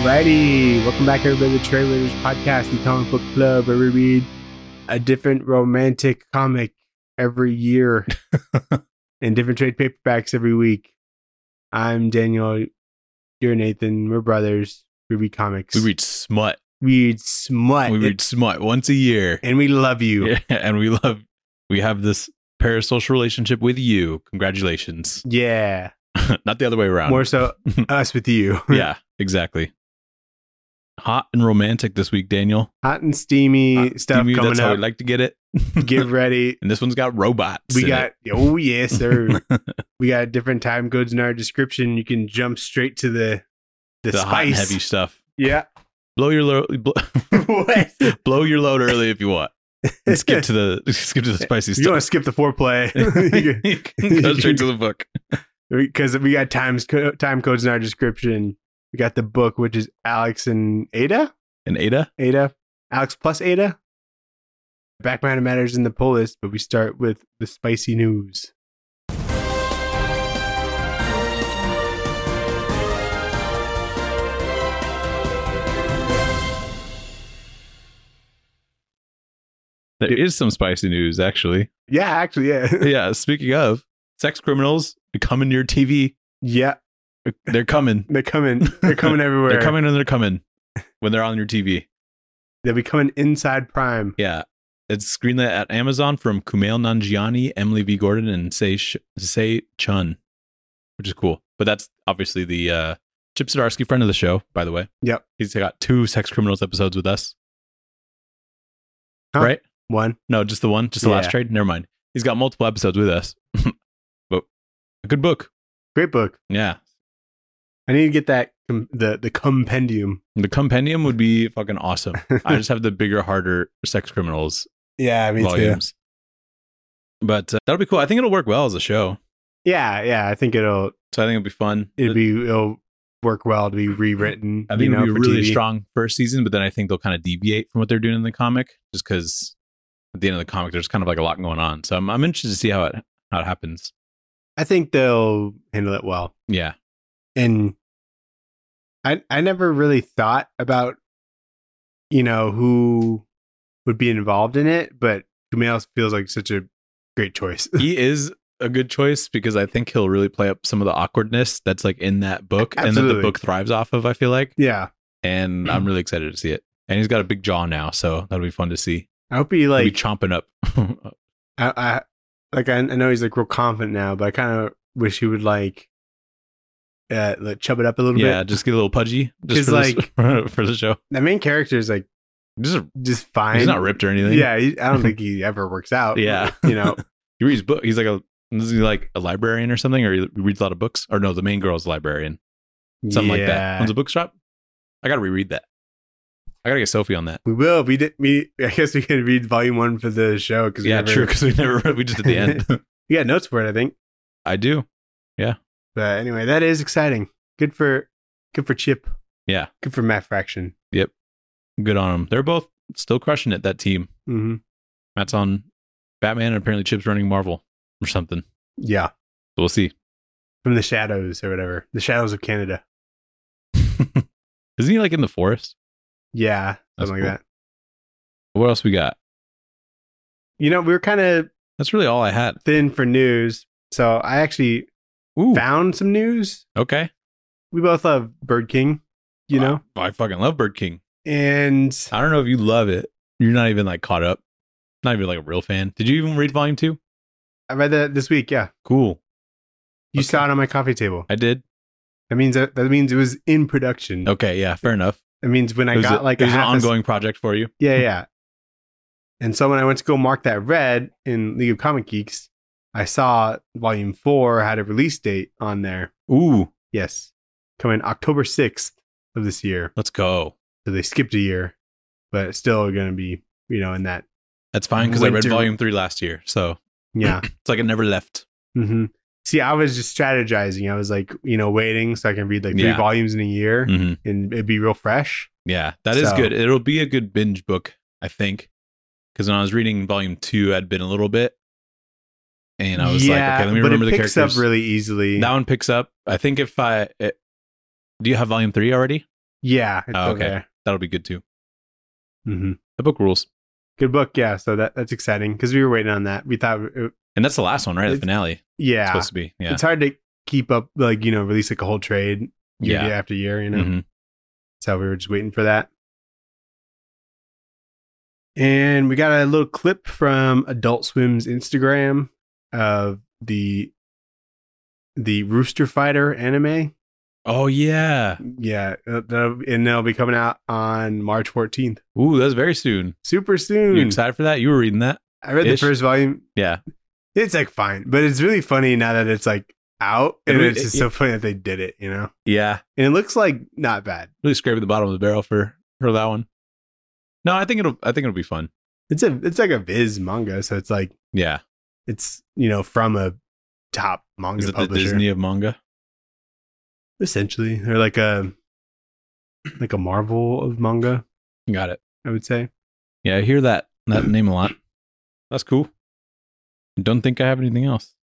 Alrighty, welcome back everybody to the Trade Raiders Podcast, the comic book club where we read a different romantic comic every year and different trade paperbacks every week. I'm Daniel, you're Nathan, we're brothers, we read comics. We read smut. We read smut Once a year. and we love you. Yeah, and we have this parasocial relationship with you. Congratulations. Yeah, Not the other way around. more so us with you. Yeah, exactly. Hot and romantic this week, Daniel. Hot and steamy Hot and stuff steamy, coming that's how up. we like to get it. Get ready. And this one's got robots. We in got, oh yes, sir. We got different time codes in our description. You can jump straight to the the hot and spice. heavy stuff. Yeah. Blow your load. What? Blow your load early if you want. And skip to the spicy If you want to stuff. skip the foreplay, You can go straight to the book. because we got time codes in our description. We got the book, which is Alex and Ada. And Ada? Alex plus Ada. Background matters in the pull list, but we start with the spicy news. There is some spicy news, actually. Yeah, actually, yeah. Yeah, speaking of, sex criminals coming to your TV. Yeah, They're coming. they're coming. They're coming everywhere. They're coming and they're coming when they're on your TV. They'll be coming inside Prime. Yeah. It's screenlit at Amazon from Kumail Nanjiani, Emily V. Gordon, and Sei Chun, which is cool. But that's obviously the Chip Zdarsky, friend of the show, by the way. Yep. He's got 2 Sex Criminals episodes with us. Huh? Right? One. No, just the one. Just the Yeah. last trade. Never mind. He's got multiple episodes with us. But a good book. Great book. Yeah. I need to get that the compendium. The compendium would be fucking awesome. I just have the bigger, harder Sex Criminals Yeah, me volumes. But that'll be cool. I think it'll work well as a show. Yeah. I think it'll So I think it'll be fun. it'll work well to be rewritten. I think it'll be a for really TV. strong first season, but then I think they'll kind of deviate from what they're doing in the comic, just because at the end of the comic, there's kind of like a lot going on. So I'm interested to see how it happens. I think they'll handle it well. Yeah. And I never really thought about who would be involved in it, but Kumail feels like such a great choice. He is a good choice because I think he'll really play up some of the awkwardness that's like in that book and that Absolutely. the book thrives off of, I feel like. Yeah. And I'm really excited to see it. And he's got a big jaw now, so that'll be fun to see. I hope he He'll be like chomping up. I know he's like real confident now, but I kind of wish he would like chub it up a little Yeah, bit. just get a little pudgy just 'Cause, for the show. The main character is like just fine. He's not ripped or anything. Yeah, I don't think he ever works out. Yeah. He reads book. He's like isn't he like a librarian or something, or he reads a lot of books? Or no, the main girl's a librarian. Something like that. Owns a bookshop. I gotta reread that. I gotta get Sophie on that. We will. I guess we can read volume 1 for the show because True, because we just at the end. We got notes for it, I think. I do. But anyway, that is exciting. Good for Chip. Yeah. Good for Matt Fraction. Good on them. They're both still crushing it, that team. Mm-hmm. Matt's on Batman and apparently Chip's running Marvel or something. Yeah, So we'll see. from the shadows or whatever. The shadows of Canada. Isn't he like in the forest? Yeah, That's something like cool. What else we got? that. We were kind of That's really all I had. thin for news, so I actually Ooh. found some news. Okay. We both love Bird King, I fucking love Bird King. and I don't know if you love it. You're not even like caught up. Not even like a real fan. Did you even read volume 2? I read that this week. Yeah, Cool. you Okay. saw it on my coffee table. I did. That means it was in production. Okay, yeah, fair enough. That means when I It was got like it was an half a ongoing project for you. Yeah. And so when I went to go mark that red in League of Comic Geeks, I saw volume 4 had a release date on there. Ooh, Yes. Coming October 6th of this year. let's go. So they skipped a year, but it's still going to be, in that. That's fine because I read Winter. volume 3 last year, so Yeah. it's like it never left. hmm See, I was just strategizing. I was like, waiting so I can read like 3 Yeah. volumes in a year hmm and it'd be real fresh. Yeah, that is So- good. It'll be a good binge book, I think, because when I was reading volume 2, I'd been a little bit, and I was like, okay, let me but remember it the picks characters. up really easily. That one picks up. I think do you have volume 3 already? Yeah. It's Oh, over okay. there. That'll be good too. Mm-hmm. The book rules. Good book. Yeah. So that's exciting because we were waiting on that. We thought, And that's the last one, right? The finale. It's yeah, supposed to be. Yeah. it's hard to keep up, like, release like a whole trade year after year, Mhm. So we were just waiting for that. And we got a little clip from Adult Swim's Instagram of the Rooster Fighter anime. Oh, yeah. Yeah, and they'll be coming out on March 14th. Ooh, that's very soon. Super soon. You excited for that? You were reading that? I read the first volume. Yeah. It's like fine, but it's really funny now that it's like out, and it's just so funny that they did it, Yeah. And it looks like not bad. Really scraping the bottom of the barrel for that one. No, I think it'll be fun. It's like a Viz manga, so it's like Yeah. it's from a top manga Is it publisher. the Disney of manga? Essentially, they're like a Marvel of manga, Got it. I would say. Yeah, I hear that name a lot. That's cool. Don't think I have anything else.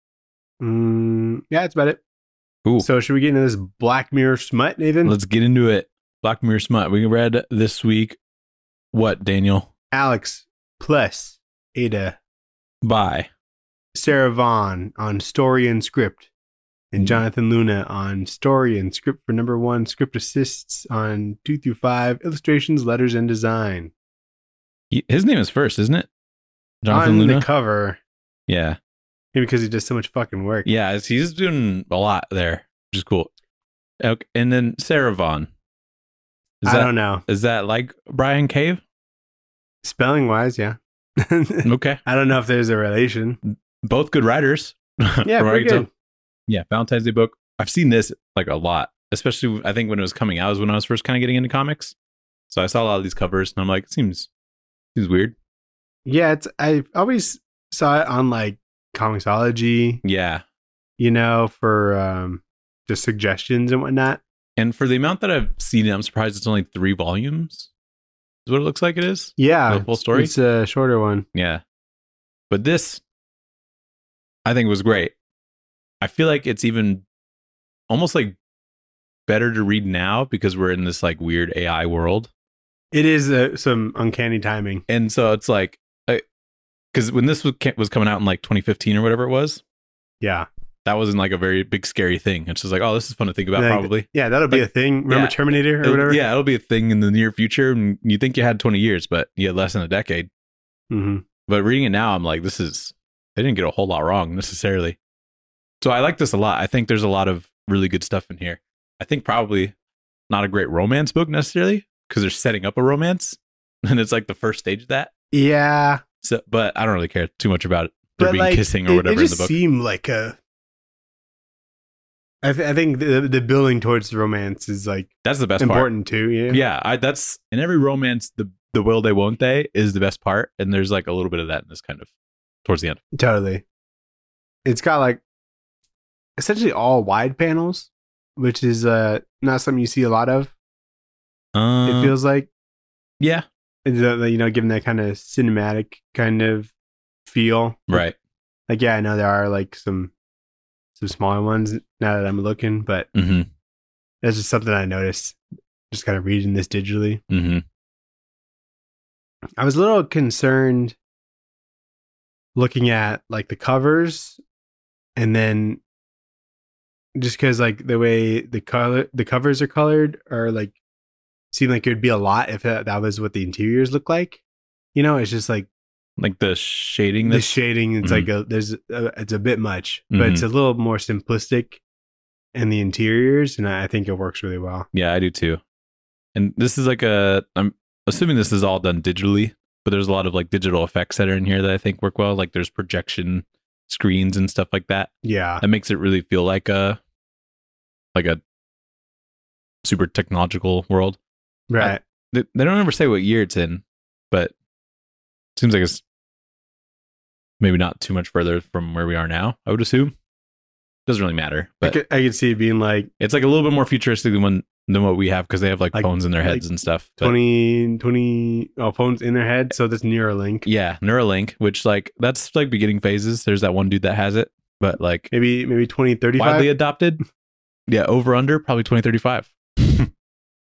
Yeah, that's about it. Cool. So should we get into this Black Mirror smut, Nathan? Let's get into it. Black Mirror smut. We read this week. What, Daniel? Alex plus Ada, Bye. Sarah Vaughn on story and script, and Jonathan Luna on story and script for number 1, script assists on 2 through 5, illustrations, letters, and design. His name is first, isn't it? Jonathan on Luna? the cover. Yeah. Maybe because he does so much fucking work. Yeah, he's doing a lot there, which is cool. Okay, and then Sarah Vaughn. I don't know. Is that like Brian Cave? Spelling wise, yeah. Okay. I don't know if there's a relation. Both good writers. Yeah, pretty good. Yeah, Valentine's Day book. I've seen this like a lot, especially I think when it was coming out was when I was first kind of getting into comics. So I saw a lot of these covers and I'm like, it seems weird. Yeah, I always saw it on like Comixology. Yeah. For just suggestions and whatnot. And for the amount that I've seen it, I'm surprised it's only 3 volumes. Is what it looks like it is. Yeah. The full story. It's a shorter one. Yeah. But this, I think, was great. I feel like it's even almost like better to read now because we're in this like weird AI world. It is some uncanny timing. And so it's like, because when this was coming out in like 2015 or whatever it was. Yeah. That wasn't like a very big scary thing. It's just like, oh, this is fun to think about, probably. Yeah, that'll be a thing. Remember Terminator or whatever? Yeah, it'll be a thing in the near future. And you think you had 20 years, but you had less than a decade. Mm-hmm. But reading it now, I'm like, they didn't get a whole lot wrong necessarily. So I like this a lot. I think there's a lot of really good stuff in here. I think probably not a great romance book necessarily because they're setting up a romance. And it's like the first stage of that. Yeah. So, but I don't really care too much about it. There being kissing or whatever it in the book. Seemed like I think the building towards the romance is like that's the best important part. too. Yeah, yeah. That's in every romance. The will they won't they is the best part, and there's like a little bit of that in this kind of towards the end. Totally. It's got like essentially all wide panels, which is not something you see a lot of. It feels like, yeah, given that kind of cinematic kind of feel, right? Like, yeah, I know there are like some smaller ones now that I'm looking, but that's just something I noticed just kind of reading this digitally. Mm-hmm. I was a little concerned looking at like the covers, and then just because like the way the covers are colored are like seem like it would be a lot if that was what the interiors look like. It's just like the shading. The shading, it's like it's a bit much, but it's a little more simplistic in the interiors, and I think it works really well. Yeah, I do too. And this is like I'm assuming this is all done digitally, but there's a lot of like digital effects that are in here that I think work well. Like there's projection screens and stuff like that. Yeah, that makes it really feel like a super technological world. Right. They don't ever say what year it's in, but it seems like it's maybe not too much further from where we are now, I would assume. Doesn't really matter. But I could see it being like it's like a little bit more futuristic than what we have because they have like phones in their heads and stuff. 20 phones in their head. So that's Neuralink. Yeah, Neuralink, which like that's like beginning phases. There's that one dude that has it, but like maybe 2035. Widely adopted. Yeah, over under probably 2035.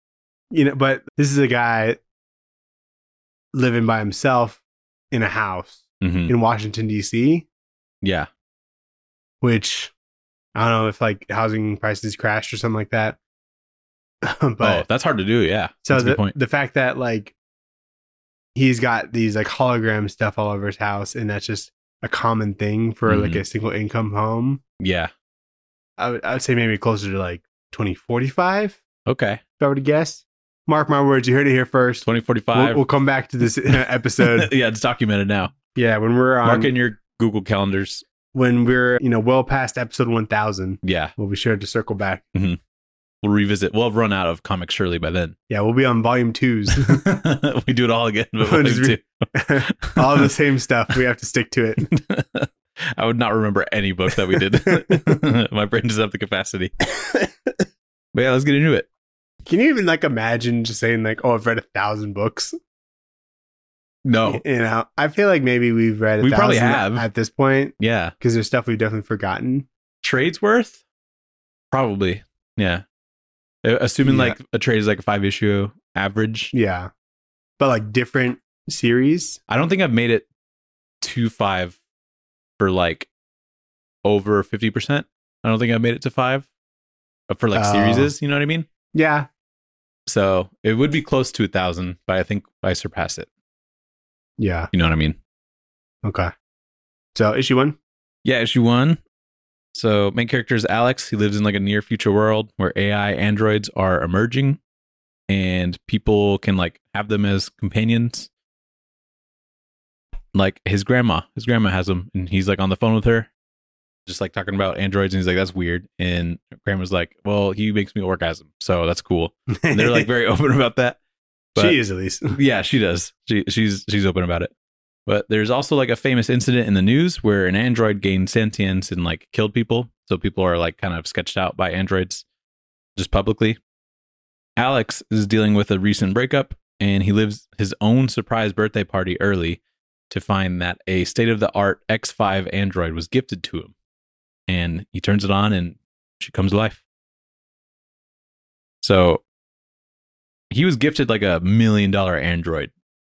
But this is a guy living by himself in a house in Washington, D.C. Yeah. Which I don't know if like housing prices crashed or something like that. But that's hard to do. Yeah. So the fact that like he's got these like hologram stuff all over his house, and that's just a common thing for like a single income home. Yeah. I would say maybe closer to like 2045. Okay. If I were to guess. Mark my words, you heard it here first. 2045. We'll come back to this episode. Yeah, it's documented now. Yeah, when we're on... Mark in your Google calendars. When we're, well past episode 1000. Yeah. We'll be sure to circle back. Mm-hmm. We'll revisit. We'll have run out of Comics Surely by then. Yeah, we'll be on volume 2s. We do it all again. But volume 2. All the same stuff. We have to stick to it. I would not remember any book that we did. My brain doesn't have the capacity. But yeah, let's get into it. Can you even like imagine just saying like, oh, I've read 1,000 books? No. I feel like maybe we've read 1,000 we probably have at this point. Yeah. Because there's stuff we've definitely forgotten. Trades worth? Probably. Yeah. Assuming like a trade is like a 5-issue average. Yeah. But like different series. I don't think I've made it to 5 for like over 50%. I don't think I've made it to 5. But for like series, you know what I mean? Yeah. So it would be close to 1,000, but I think I surpass it. Yeah. You know what I mean? Okay. So issue 1? Yeah, issue 1. So main character is Alex. He lives in like a near future world where AI androids are emerging and people can like have them as companions. Like his grandma has them and he's like on the phone with her, just like talking about androids, and he's like, that's weird. And grandma's like, well, he makes me orgasm, so that's cool. And they're like very open about that. But, she is, at least. Yeah, she does. She's open about it. But there's also like a famous incident in the news where an android gained sentience and like killed people. So people are like kind of sketched out by androids just publicly. Alex is dealing with a recent breakup, and he lives his own surprise birthday party early to find that a state-of-the-art X5 android was gifted to him. And he turns it on and she comes to life. So he was gifted like $1 million android.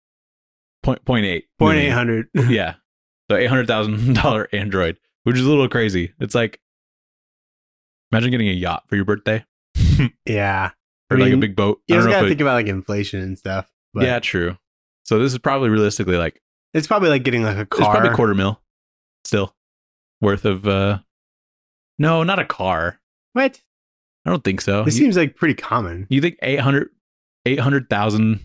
0.800. Yeah. So $800,000 android, which is a little crazy. It's like, imagine getting a yacht for your birthday. Yeah. Or like a big boat. You just gotta think about like inflation and stuff. But yeah, true. So this is probably realistically like, it's probably like getting like a car. It's probably $250,000 still worth of, no, not a car. What? I don't think so. It seems like pretty common. You think 800,000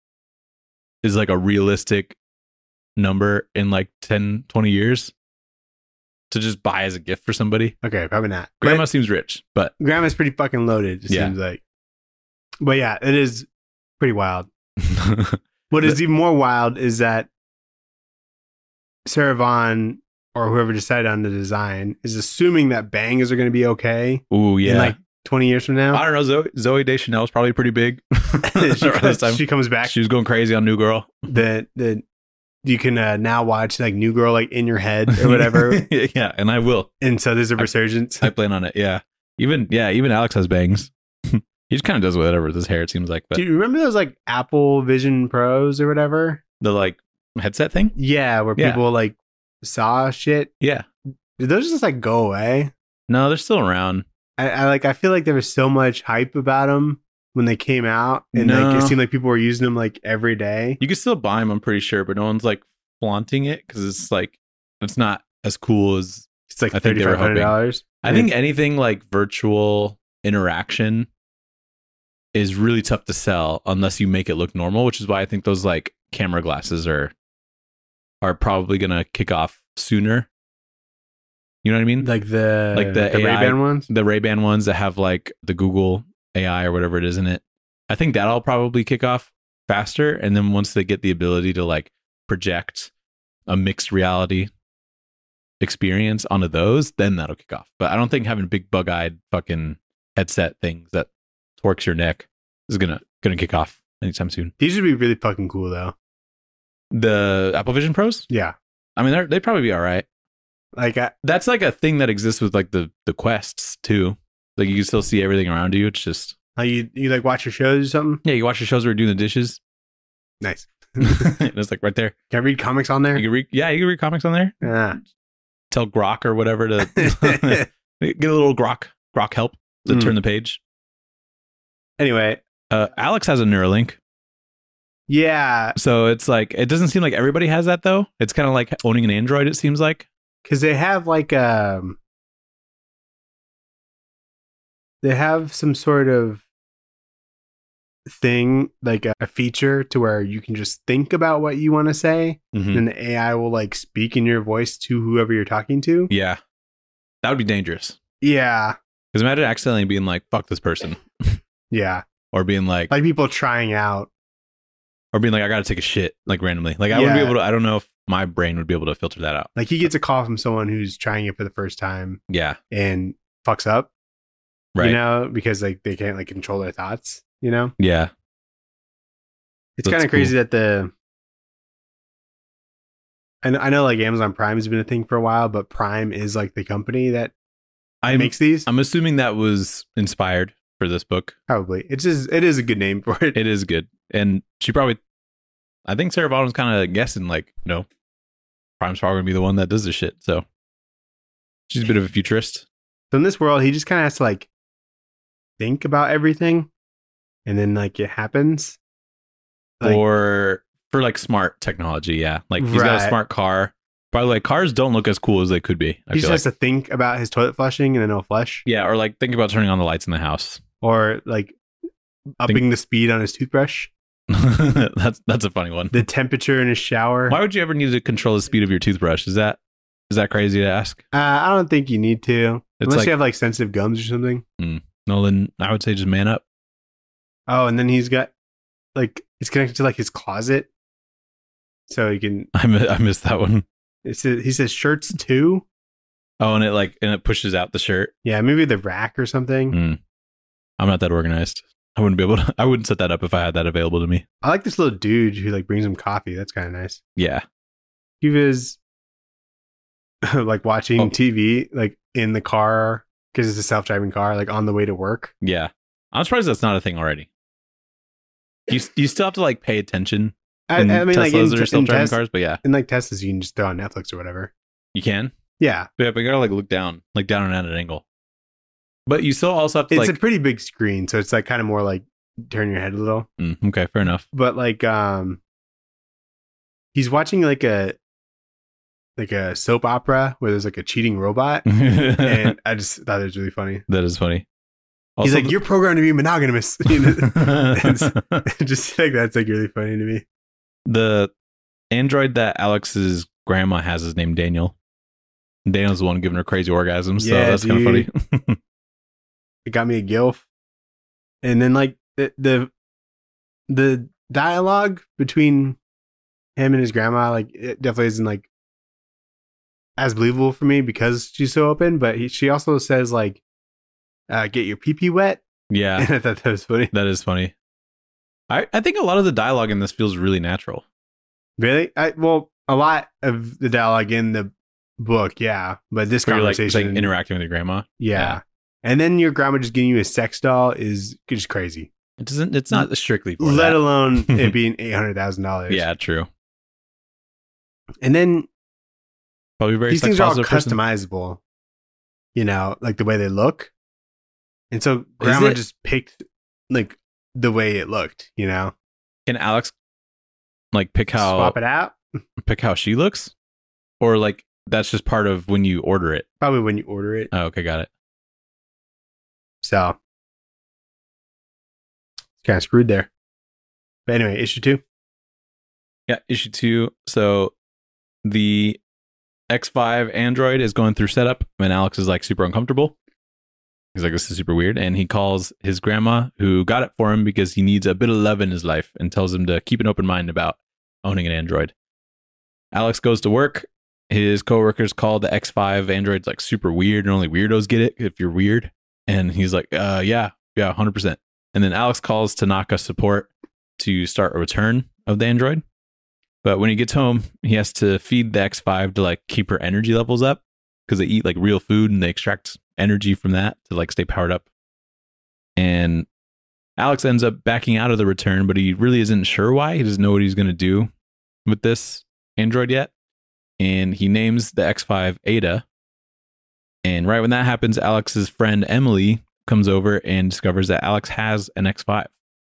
is like a realistic number in like 10, 20 years to just buy as a gift for somebody? Okay, probably not. Grandma seems rich, but grandma's pretty fucking loaded, it seems like. But yeah, it is pretty wild. What is even more wild is that Sarah Vaughn, or whoever decided on the design, is assuming that bangers are going to be okay. Ooh, yeah. In like 20 years from now. I don't know. Zoe Deschanel is probably pretty big. She comes back. She was going crazy on New Girl. That you can now watch like New Girl like in your head or whatever. Yeah, and I will. And so there's a resurgence. I plan on it. Yeah. Even Alex has bangs. He just kind of does whatever with his hair, it seems like. But do you remember those like Apple Vision Pros or whatever? The like headset thing? Yeah, where people like saw shit. Yeah. Did those just like go away? No, they're still around. I feel like there was so much hype about them when they came out, and like it seemed like people were using them like every day. You can still buy them, I'm pretty sure, but no one's like flaunting it because it's like it's not as cool as it's like $3,500. I think anything like virtual interaction is really tough to sell unless you make it look normal, which is why I think those like camera glasses are probably gonna kick off sooner. You know what I mean? Like the Ray-Ban ones? The Ray-Ban ones that have like the Google AI or whatever it is in it. I think that'll probably kick off faster. And then once they get the ability to like project a mixed reality experience onto those, then that'll kick off. But I don't think having big bug-eyed fucking headset things that torques your neck is gonna kick off anytime soon. These would be really fucking cool though. The Apple Vision Pros? Yeah. I mean, they'd probably be all right. Like that's like a thing that exists with like the Quests too. Like you can still see everything around you. It's just You like watch your shows or something? Yeah, you watch the shows where we're doing the dishes. Nice. It's like right there. Can I read comics on there? You can read comics on there. Yeah. Tell Grok or whatever to get a little Grok help to turn the page. Anyway, Alex has a Neuralink. Yeah. So it's like, it doesn't seem like everybody has that though. It's kind of like owning an Android, it seems like. Because they have like they have some sort of thing, like a feature to where you can just think about what you want to say, and the AI will like speak in your voice to whoever you're talking to. Yeah. That would be dangerous. Yeah. Because imagine accidentally being like, fuck this person. Yeah. Or being like people trying out. Or being like, I gotta take a shit, like randomly. Like I wouldn't be able to, I don't know if my brain would be able to filter that out. Like he gets a call from someone who's trying it for the first time. Yeah. And fucks up. Right. You know, because like they can't like control their thoughts, you know? Yeah. It's kind of crazy that I know like Amazon Prime has been a thing for a while, but Prime is like the company that makes these. I'm assuming that was inspired for this book. Probably. It is a good name for it. It is good. And I think Sarah Bottom's kind of guessing like, no, Prime's probably gonna be the one that does this shit. So she's a bit of a futurist. So in this world, he just kind of has to like think about everything, and then like it happens. Like, or for like smart technology, yeah. Like he's got a smart car. By the way, cars don't look as cool as they could be. He just has to think about his toilet flushing and then it'll flush. Yeah, or like think about turning on the lights in the house. Or like upping the speed on his toothbrush. That's a funny one. The temperature in his shower. Why would you ever need to control the speed of your toothbrush? Is that crazy to ask? I don't think you need to. Unless you have like sensitive gums or something. No, then I would say just man up. Oh, and then he's got like it's connected to like his closet. So he can I missed that one. He says shirts too. Oh, and it pushes out the shirt. Yeah, maybe the rack or something. I'm not that organized. I wouldn't set that up if I had that available to me. I like this little dude who like brings him coffee. That's kind of nice. Yeah. He was like watching TV like in the car because it's a self-driving car, like on the way to work. Yeah. I'm surprised that's not a thing already. You still have to like pay attention. I mean, Teslas like are self-driving cars, but yeah. In like Teslas, you can just throw on Netflix or whatever. You can? Yeah. Yeah, but you gotta like look down and at an angle. But you still also have to It's a pretty big screen, so it's like kind of more like turn your head a little. Okay, fair enough. But like he's watching like a soap opera where there's like a cheating robot. And I just thought it was really funny. That is funny. Also, he's like, you're programmed to be monogamous. You know? Just like that's like really funny to me. The android that Alex's grandma has is named Daniel. Daniel's the one giving her crazy orgasms, so that's kind of funny. It got me a gilf. And then like the dialogue between him and his grandma, like it definitely isn't like as believable for me because she's so open, but she also says like get your pee-pee wet. Yeah. And I thought that was funny. That is funny. I think a lot of the dialogue in this feels really natural. Really? Well, a lot of the dialogue in the book, yeah. But this conversation, like interacting with your grandma, yeah. And then your grandma just giving you a sex doll is just crazy. It's not strictly for let that. alone it being $800,000. Yeah, true. And then probably very these things are all person. customizable. You know, like the way they look. And so grandma just picked like the way it looked, you know. Can Alex like swap it out? Pick how she looks? Or like that's just part of when you order it? Probably when you order it. Oh, okay, got it. So kind of screwed there. But anyway, issue 2. Yeah, issue 2. So the X5 Android is going through setup and Alex is like super uncomfortable. He's like, this is super weird. And he calls his grandma who got it for him because he needs a bit of love in his life and tells him to keep an open mind about owning an Android. Alex goes to work. His coworkers call the X5 Androids like super weird and only weirdos get it if you're weird. And he's like, yeah, 100%. And then Alex calls Tanaka support to start a return of the Android. But when he gets home, he has to feed the X5 to like keep her energy levels up because they eat like real food and they extract energy from that to like stay powered up. And Alex ends up backing out of the return, but he really isn't sure why. He doesn't know what he's going to do with this android yet. And he names the X5 Ada. And right when that happens, Alex's friend Emily comes over and discovers that Alex has an X5.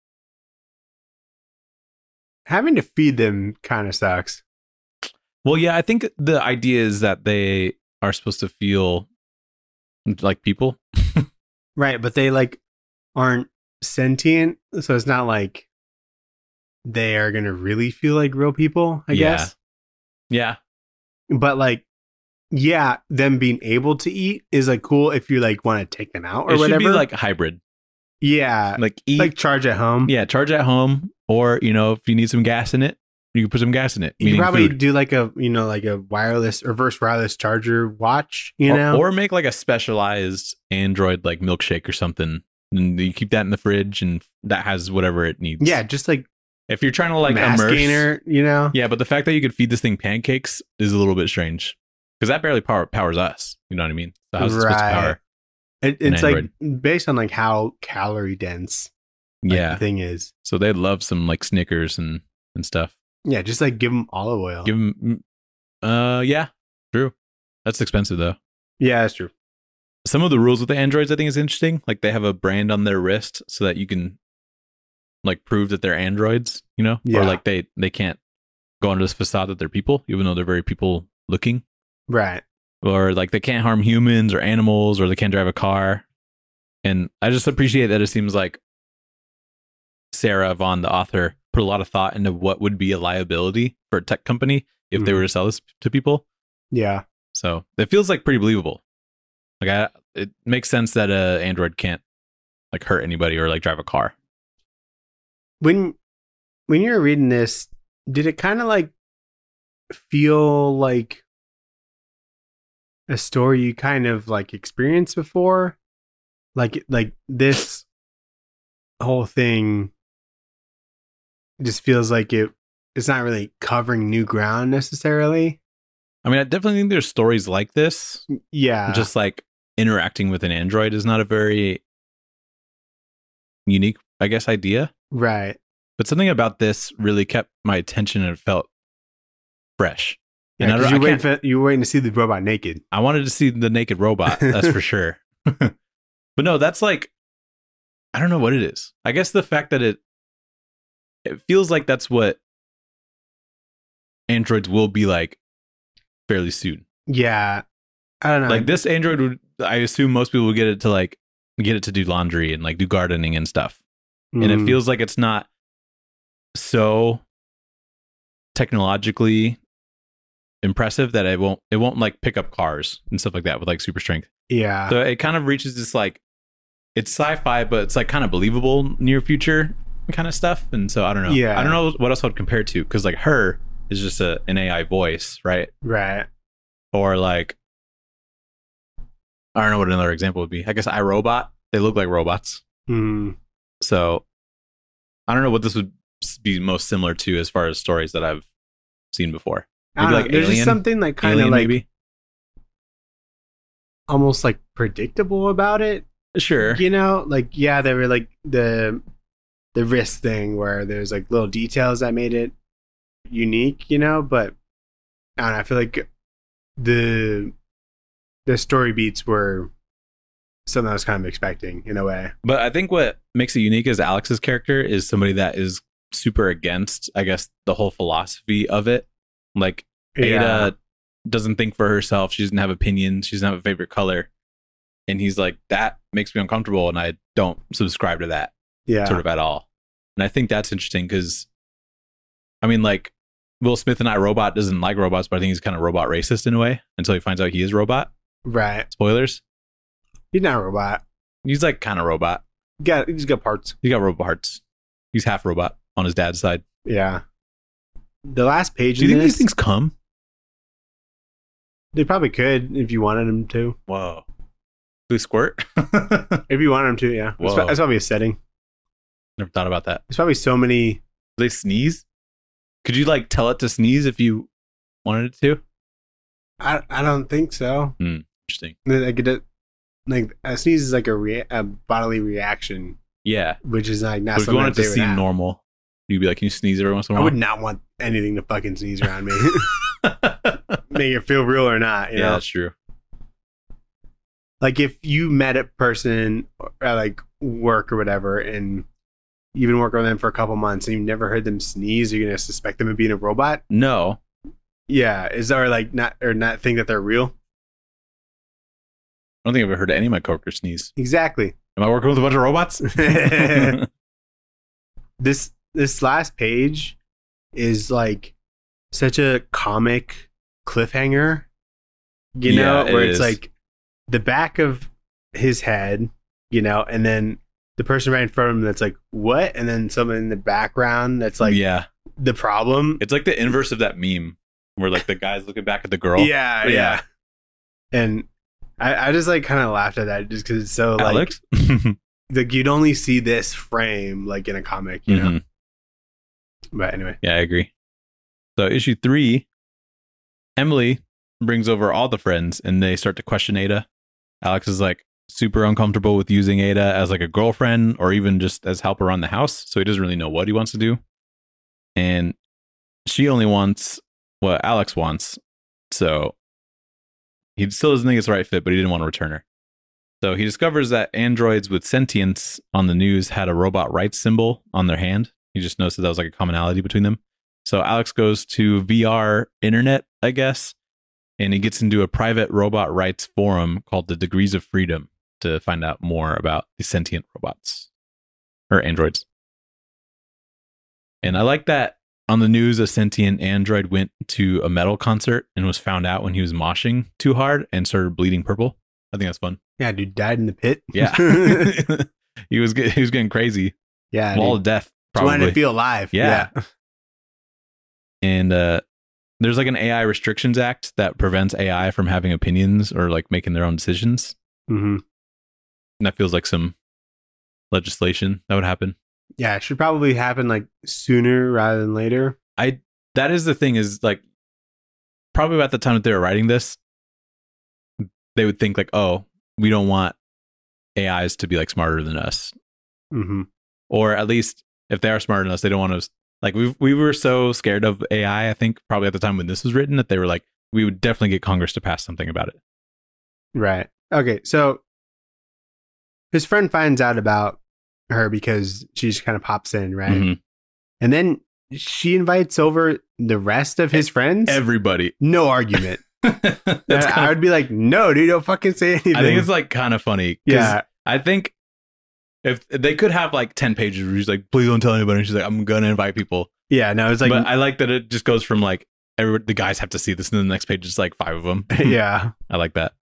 Having to feed them kind of sucks. Well, yeah, I think the idea is that they are supposed to feel like people. Right, but they like aren't sentient, so it's not like they are going to really feel like real people, I guess. Yeah. But like, yeah, them being able to eat is like cool if you like want to take them out or whatever. Should be like hybrid. Yeah. Like eat. Like charge at home. Yeah, charge at home. Or, if you need some gas in it, you can put some gas in it. You can probably do like a, like a reverse wireless charger watch, Or make like a specialized Android like milkshake or something. And you keep that in the fridge and that has whatever it needs. Yeah, just like if you're trying to like mass immerse, gainer, Yeah, but the fact that you could feed this thing pancakes is a little bit strange. Because that barely powers us. You know what I mean? So how's it supposed to power? It's like based on like how calorie dense the thing is. So they'd love some like Snickers and stuff. Yeah, just like give them olive oil. Give them, yeah, true. That's expensive though. Yeah, that's true. Some of the rules with the androids I think is interesting. Like they have a brand on their wrist so that you can like prove that they're androids, Yeah. Or like they can't go under this facade that they're people, even though they're very people looking. Right. Or like they can't harm humans or animals, or they can't drive a car. And I just appreciate that it seems like Sarah Vaughn, the author, put a lot of thought into what would be a liability for a tech company if they were to sell this to people. Yeah. So it feels like pretty believable. Like it makes sense that a Android can't like hurt anybody or like drive a car. When you were reading this, did it kind of like feel like a story you kind of like experienced before? Like this whole thing just feels like it's not really covering new ground necessarily. I mean, I definitely think there's stories like this. Yeah. Just like interacting with an Android is not a very unique, I guess, idea. Right. But something about this really kept my attention and it felt fresh. Yeah, because you were waiting to see the robot naked. I wanted to see the naked robot, that's for sure. But no, that's like, I don't know what it is. I guess the fact that it feels like that's what androids will be like fairly soon. Yeah. I don't know. Like this android would, I assume most people would get it to do laundry and like do gardening and stuff. And it feels like it's not so technologically impressive that it won't like pick up cars and stuff like that with like super strength. Yeah. So it kind of reaches this like, it's sci-fi, but it's like kind of believable near future kind of stuff. And so I don't know. Yeah. I don't know what else I would compare it to, because like her is just an AI voice, right? Right. Or like, I don't know what another example would be. I guess iRobot. They look like robots. So I don't know what this would be most similar to as far as stories that I've seen before. Maybe like there's Alien. Just something like kind of like maybe almost like predictable about it. Sure. Like, yeah, there were like the wrist thing where there's like little details that made it unique, but I don't know, I feel like the story beats were something I was kind of expecting in a way. But I think what makes it unique is Alex's character is somebody that is super against, I guess, the whole philosophy of it. Like Ada doesn't think for herself. She doesn't have opinions. She doesn't have a favorite color. And he's like, that makes me uncomfortable. And I don't subscribe to that sort of at all. And I think that's interesting because, I mean, like Will Smith in iRobot doesn't like robots, but I think he's kind of robot racist in a way until he finds out he is a robot. Right. Spoilers. He's not a robot. He's like kind of robot. He's got parts. He's got robot parts. He's half robot on his dad's side. Yeah. The last page. Do you think these things come? They probably could if you wanted them to. Whoa. Do they squirt? If you wanted them to, yeah. That's probably a setting. Never thought about that. There's probably so many. Do they sneeze? Could you like tell it to sneeze if you wanted it to? I don't think so. Interesting. Like a sneeze is like a bodily reaction. Yeah. which is like not But if you something want it that to they would seem have. normal, you'd be like, can you sneeze every once in a I while? would not want anything to fucking sneeze around me. Make it feel real or not, you Yeah, know? that's true. Like if you met a person at like work or whatever and you've been working with them for a couple months and you've never heard them sneeze, you're gonna suspect them of being a robot? No. Yeah. Is that or like not think that they're real? I don't think I've ever heard any of my coworkers sneeze. Exactly. Am I working with a bunch of robots? This last page is like such a comic cliffhanger, you know, Yeah, where it it's is. like the back of his head, you know, and then the person right in front of him that's like, what? And then someone in the background that's like, yeah. the problem. It's like the inverse of that meme where like the guy's looking back at the girl. Yeah, yeah. And I just like kind of laughed at that just because it's so Alex? like you'd only see this frame like in a comic, you know. Mhm. But anyway, Yeah, I agree. So issue 3, Emily brings over all the friends and they start to question Ada. Alex is like super uncomfortable with using Ada as like a girlfriend or even just as help around the house. So he doesn't really know what he wants to do. And she only wants what Alex wants. So he still doesn't think it's the right fit, but he didn't want to return her. So he discovers that androids with sentience on the news had a robot rights symbol on their hand. He just noticed that was like a commonality between them. So Alex goes to VR internet, I guess, and he gets into a private robot rights forum called the Degrees of Freedom to find out more about the sentient robots or androids. And I like that on the news, a sentient android went to a metal concert and was found out when he was moshing too hard and started bleeding purple. I think that's fun. yeah, dude died in the pit. Yeah. he was getting crazy. Yeah, Wall dude. of death, Just wanted probably. to feel alive. Yeah. And there's like an AI restrictions act that prevents AI from having opinions or like making their own decisions. Mm-hmm. And that feels like some legislation that would happen. Yeah, it should probably happen like sooner rather than later. That is the thing, is like probably about the time that they were writing this, they would think like, oh, we don't want AIs to be like smarter than us. Mm-hmm. Or at least if they are smarter than us, they don't want to, like, we were so scared of AI, I think probably at the time when this was written, that they were like, we would definitely get Congress to pass something about it. Right. Okay, so his friend finds out about her because she just kind of pops in, right? Mhm. And then she invites over the rest of his friends. Everybody. No argument. That's I would be like, no, dude, don't fucking say anything. I think it's like kind of funny. 'Cause yeah, I think if they could have like 10 pages where she's like, please don't tell anybody. And she's like, I'm going to invite people. yeah. No, it's like, But I like that it just goes from like, the guys have to see this, and then the next page is like 5 of them. yeah, I like that.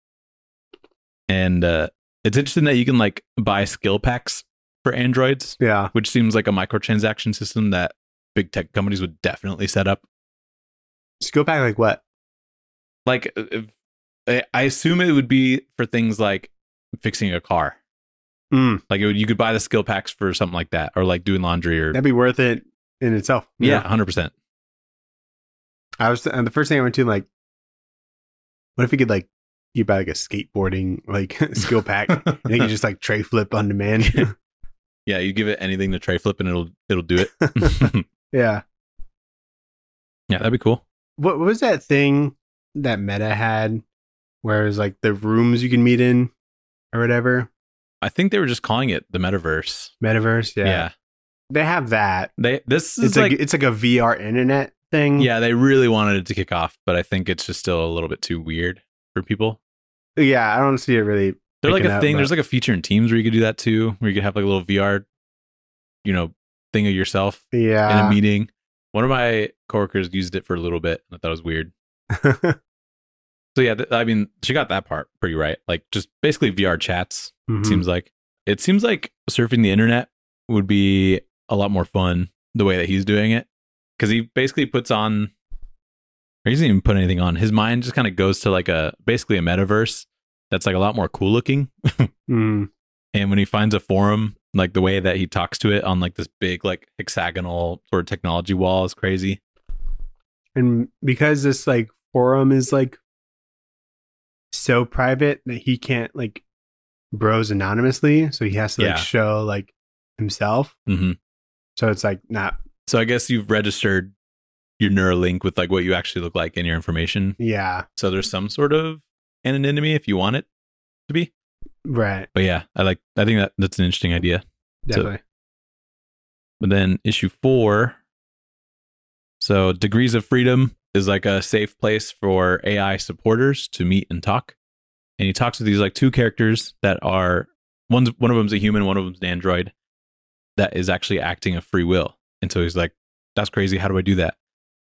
And it's interesting that you can like buy skill packs for androids, yeah. which seems like a microtransaction system that big tech companies would definitely set up. Just go back like what? Like, I assume it would be for things like fixing a car. Mm, Like you could buy the skill packs for something like that, or like doing laundry, or that'd be worth it in itself. you yeah, know? 100%. I was and the first thing I went to, like, what if you could like you buy like a skateboarding like skill pack and you can just like tray flip on demand. Yeah, you give it anything to tray flip and it'll do it. Yeah. Yeah, that'd be cool. What was that thing that Meta had where it was like the rooms you can meet in or whatever? I think they were just calling it the metaverse. Metaverse, yeah. Yeah. They have that. This is It's like a VR internet thing. yeah, they really wanted it to kick off, but I think it's just still a little bit too weird for people. Yeah, I don't see it really. There's like picking a up, thing. but- There's like a feature in Teams where you could do that too, where you could have like a little VR, thing of yourself in a Yeah. meeting. One of my coworkers used it for a little bit, and I thought it was weird. So yeah, I mean, she got that part pretty right. Like just basically VR chats. Mhm. It seems like surfing the internet would be a lot more fun the way that he's doing it, because he basically puts on, or he doesn't even put anything on. His mind just kind of goes to like basically a metaverse that's like a lot more cool looking. Mm. And when he finds a forum, like the way that he talks to it on like this big like hexagonal sort of technology wall is crazy. And because this like forum is like so private that he can't like browse anonymously, so he has to like Yeah. show like himself. Mm-hmm. So it's like not. So I guess you've registered your Neuralink with like what you actually look like and your information. Yeah. So there's some sort of anonymity if you want it to be. Right. But yeah, I think that's an interesting idea. Definitely. But then issue 4. So Degrees of Freedom is like a safe place for AI supporters to meet and talk. And he talks with these like 2 characters that are one of them's a human, one of them's an android that is actually acting of free will. And so he's like, that's crazy. How do I do that?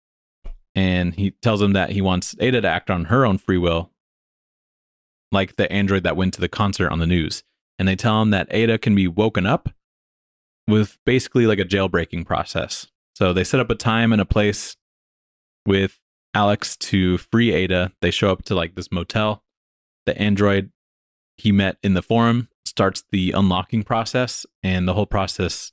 And he tells him that he wants Ada to act on her own free will, like the android that went to the concert on the news. And they tell him that Ada can be woken up with basically like a jailbreaking process. So they set up a time and a place with Alex to free Ada. They show up to like this motel. The android he met in the forum starts the unlocking process, and the whole process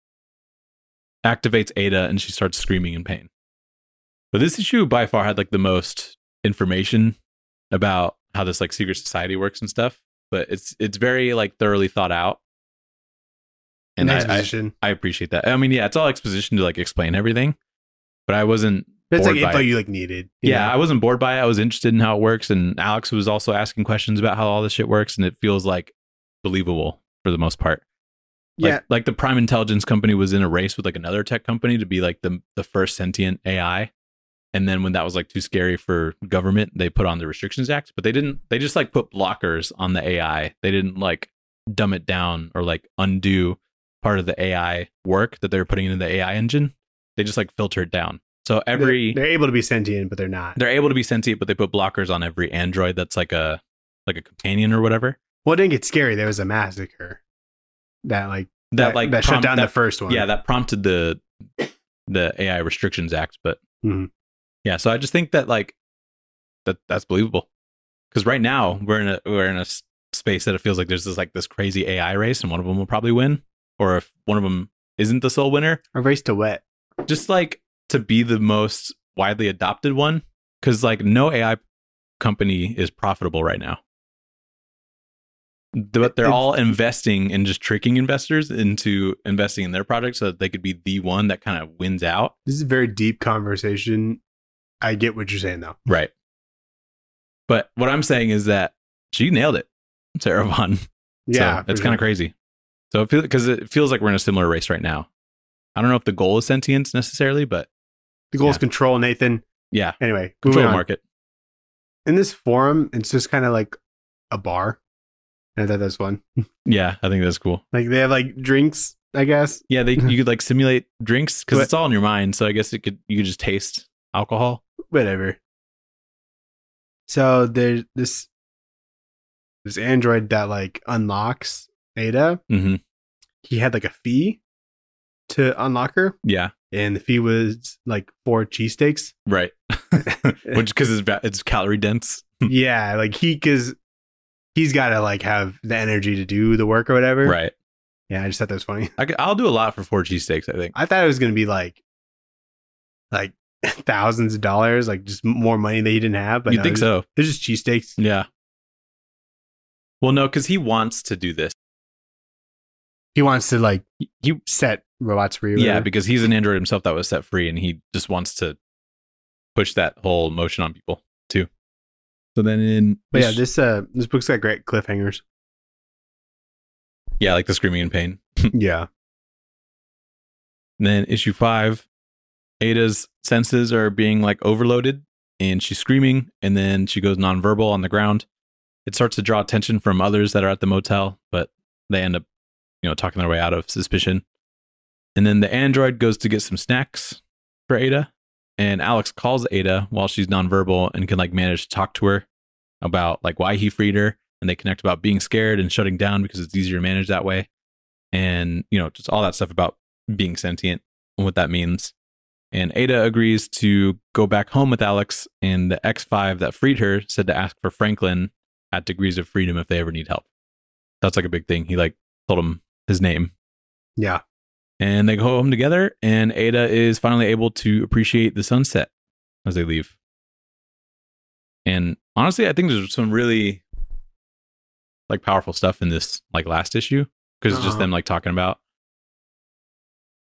activates Ada and she starts screaming in pain. But this issue by far had like the most information about how this like secret society works and stuff, but it's very like thoroughly thought out. And I appreciate that. I mean, yeah, it's all exposition to like explain everything, but I wasn't. It's like info you like needed. Yeah, I wasn't bored by it. I was interested in how it works, and Alex was also asking questions about how all this shit works, and it feels like believable for the most part. Like the Prime Intelligence company was in a race with like another tech company to be like the first sentient AI. And then when that was like too scary for government, they put on the Restrictions Act, but they didn't, they just like put blockers on the AI. They didn't like dumb it down or like undo part of the AI work that they were putting into the AI engine. They just like filter it down. So they're able to be sentient, but they're not. They're able to be sentient, but they put blockers on every android that's like a companion or whatever. Well, it didn't get scary. There was a massacre that shut down the first one. Yeah, that prompted the AI Restrictions Act. But yeah, so I just think that like that's believable, because right now we're in a space that it feels like there's this crazy AI race, and one of them will probably win, or if one of them isn't the sole winner, a race to what? Just like to be the most widely adopted one, because like no AI company is profitable right now. But they're all investing in just tricking investors into investing in their product so that they could be the one that kind of wins out. This is a very deep conversation. I get what you're saying, though. Right. But what I'm saying is that she nailed it, Sarah Vaughn. Yeah. So it's kind of crazy. So because it feels like we're in a similar race right now. I don't know if the goal is sentience necessarily, but the goal is control, Nathan. Yeah. Anyway, control the market. In this forum, it's just kind of like a bar. I thought that's fun. Yeah, I think that's cool. Like they have like drinks, I guess. Yeah, you could like simulate drinks because it's all in your mind. So I guess you could just taste alcohol. Whatever. So there's this android that like unlocks Ada. Mm-hmm. He had like a fee to unlock her. Yeah. And the fee was like 4 cheesesteaks. Right. Which because it's calorie dense. Yeah, like because he's got to like have the energy to do the work or whatever. Right. Yeah, I just thought that was funny. I'll do a lot for 4 cheesesteaks, I think. I thought it was going to be like thousands of dollars, like just more money that he didn't have. But you think so? They're just cheesesteaks. Yeah. Well, no, because he wants to do this. He wants to like he set robots free. Yeah, because he's an android himself that was set free, and he just wants to push that whole motion on people too. So then this book's got great cliffhangers. Yeah, like the screaming in pain. Yeah. And then issue 5, Ada's senses are being like overloaded, and she's screaming, and then she goes nonverbal on the ground. It starts to draw attention from others that are at the motel, but they end up, talking their way out of suspicion. And then the android goes to get some snacks for Ada, and Alex calls Ada while she's nonverbal and can like manage to talk to her about like why he freed her, and they connect about being scared and shutting down because it's easier to manage that way. And, just all that stuff about being sentient and what that means. And Ada agrees to go back home with Alex, and the X5 that freed her said to ask for Franklin at Degrees of Freedom if they ever need help. That's like a big thing. He like told him his name. Yeah. And they go home together, and Ada is finally able to appreciate the sunset as they leave. And honestly, I think there's some really like powerful stuff in this like last issue, because it's just them like talking about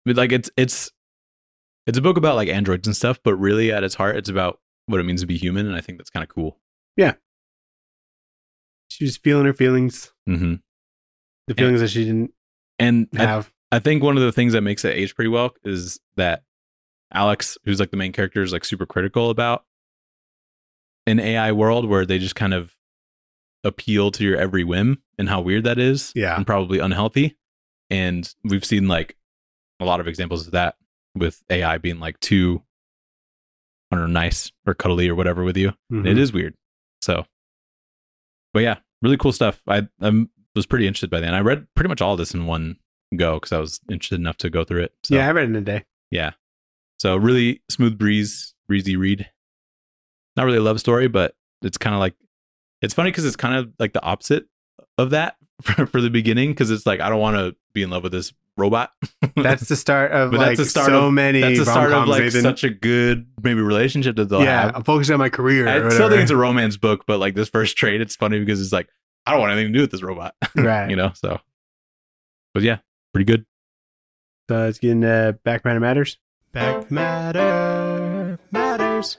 But like it's a book about like androids and stuff, but really at its heart, it's about what it means to be human, and I think that's kind of cool. Yeah. She was feeling her feelings. Mm-hmm. The feelings that she didn't have. I think one of the things that makes it age pretty well is that Alex, who's like the main character, is like super critical about an AI world where they just kind of appeal to your every whim and how weird that is. Yeah. And probably unhealthy. And we've seen like a lot of examples of that with AI being like too, I don't know, nice or cuddly or whatever with you. Mm-hmm. It is weird. So, but yeah, really cool stuff. I was pretty interested by then. I read pretty much all of this in one go because I was interested enough to go through it. So, yeah, I read it in a day. Yeah. So really smooth breezy read. Not really a love story, but it's kind of like, it's funny because it's kind of like the opposite of that for the beginning, because it's like, I don't want to be in love with this robot. That's the start of but like that's the start so of, many that's the start of like Nathan. such a good maybe relationship that they'll have. I'm focusing on my career. I still think it's a romance book, but like this first trade, it's funny because it's like, I don't want anything to do with this robot. Right. You know, so. But yeah, pretty good. So let's get into Back Matter Matters. Back Matter Matters.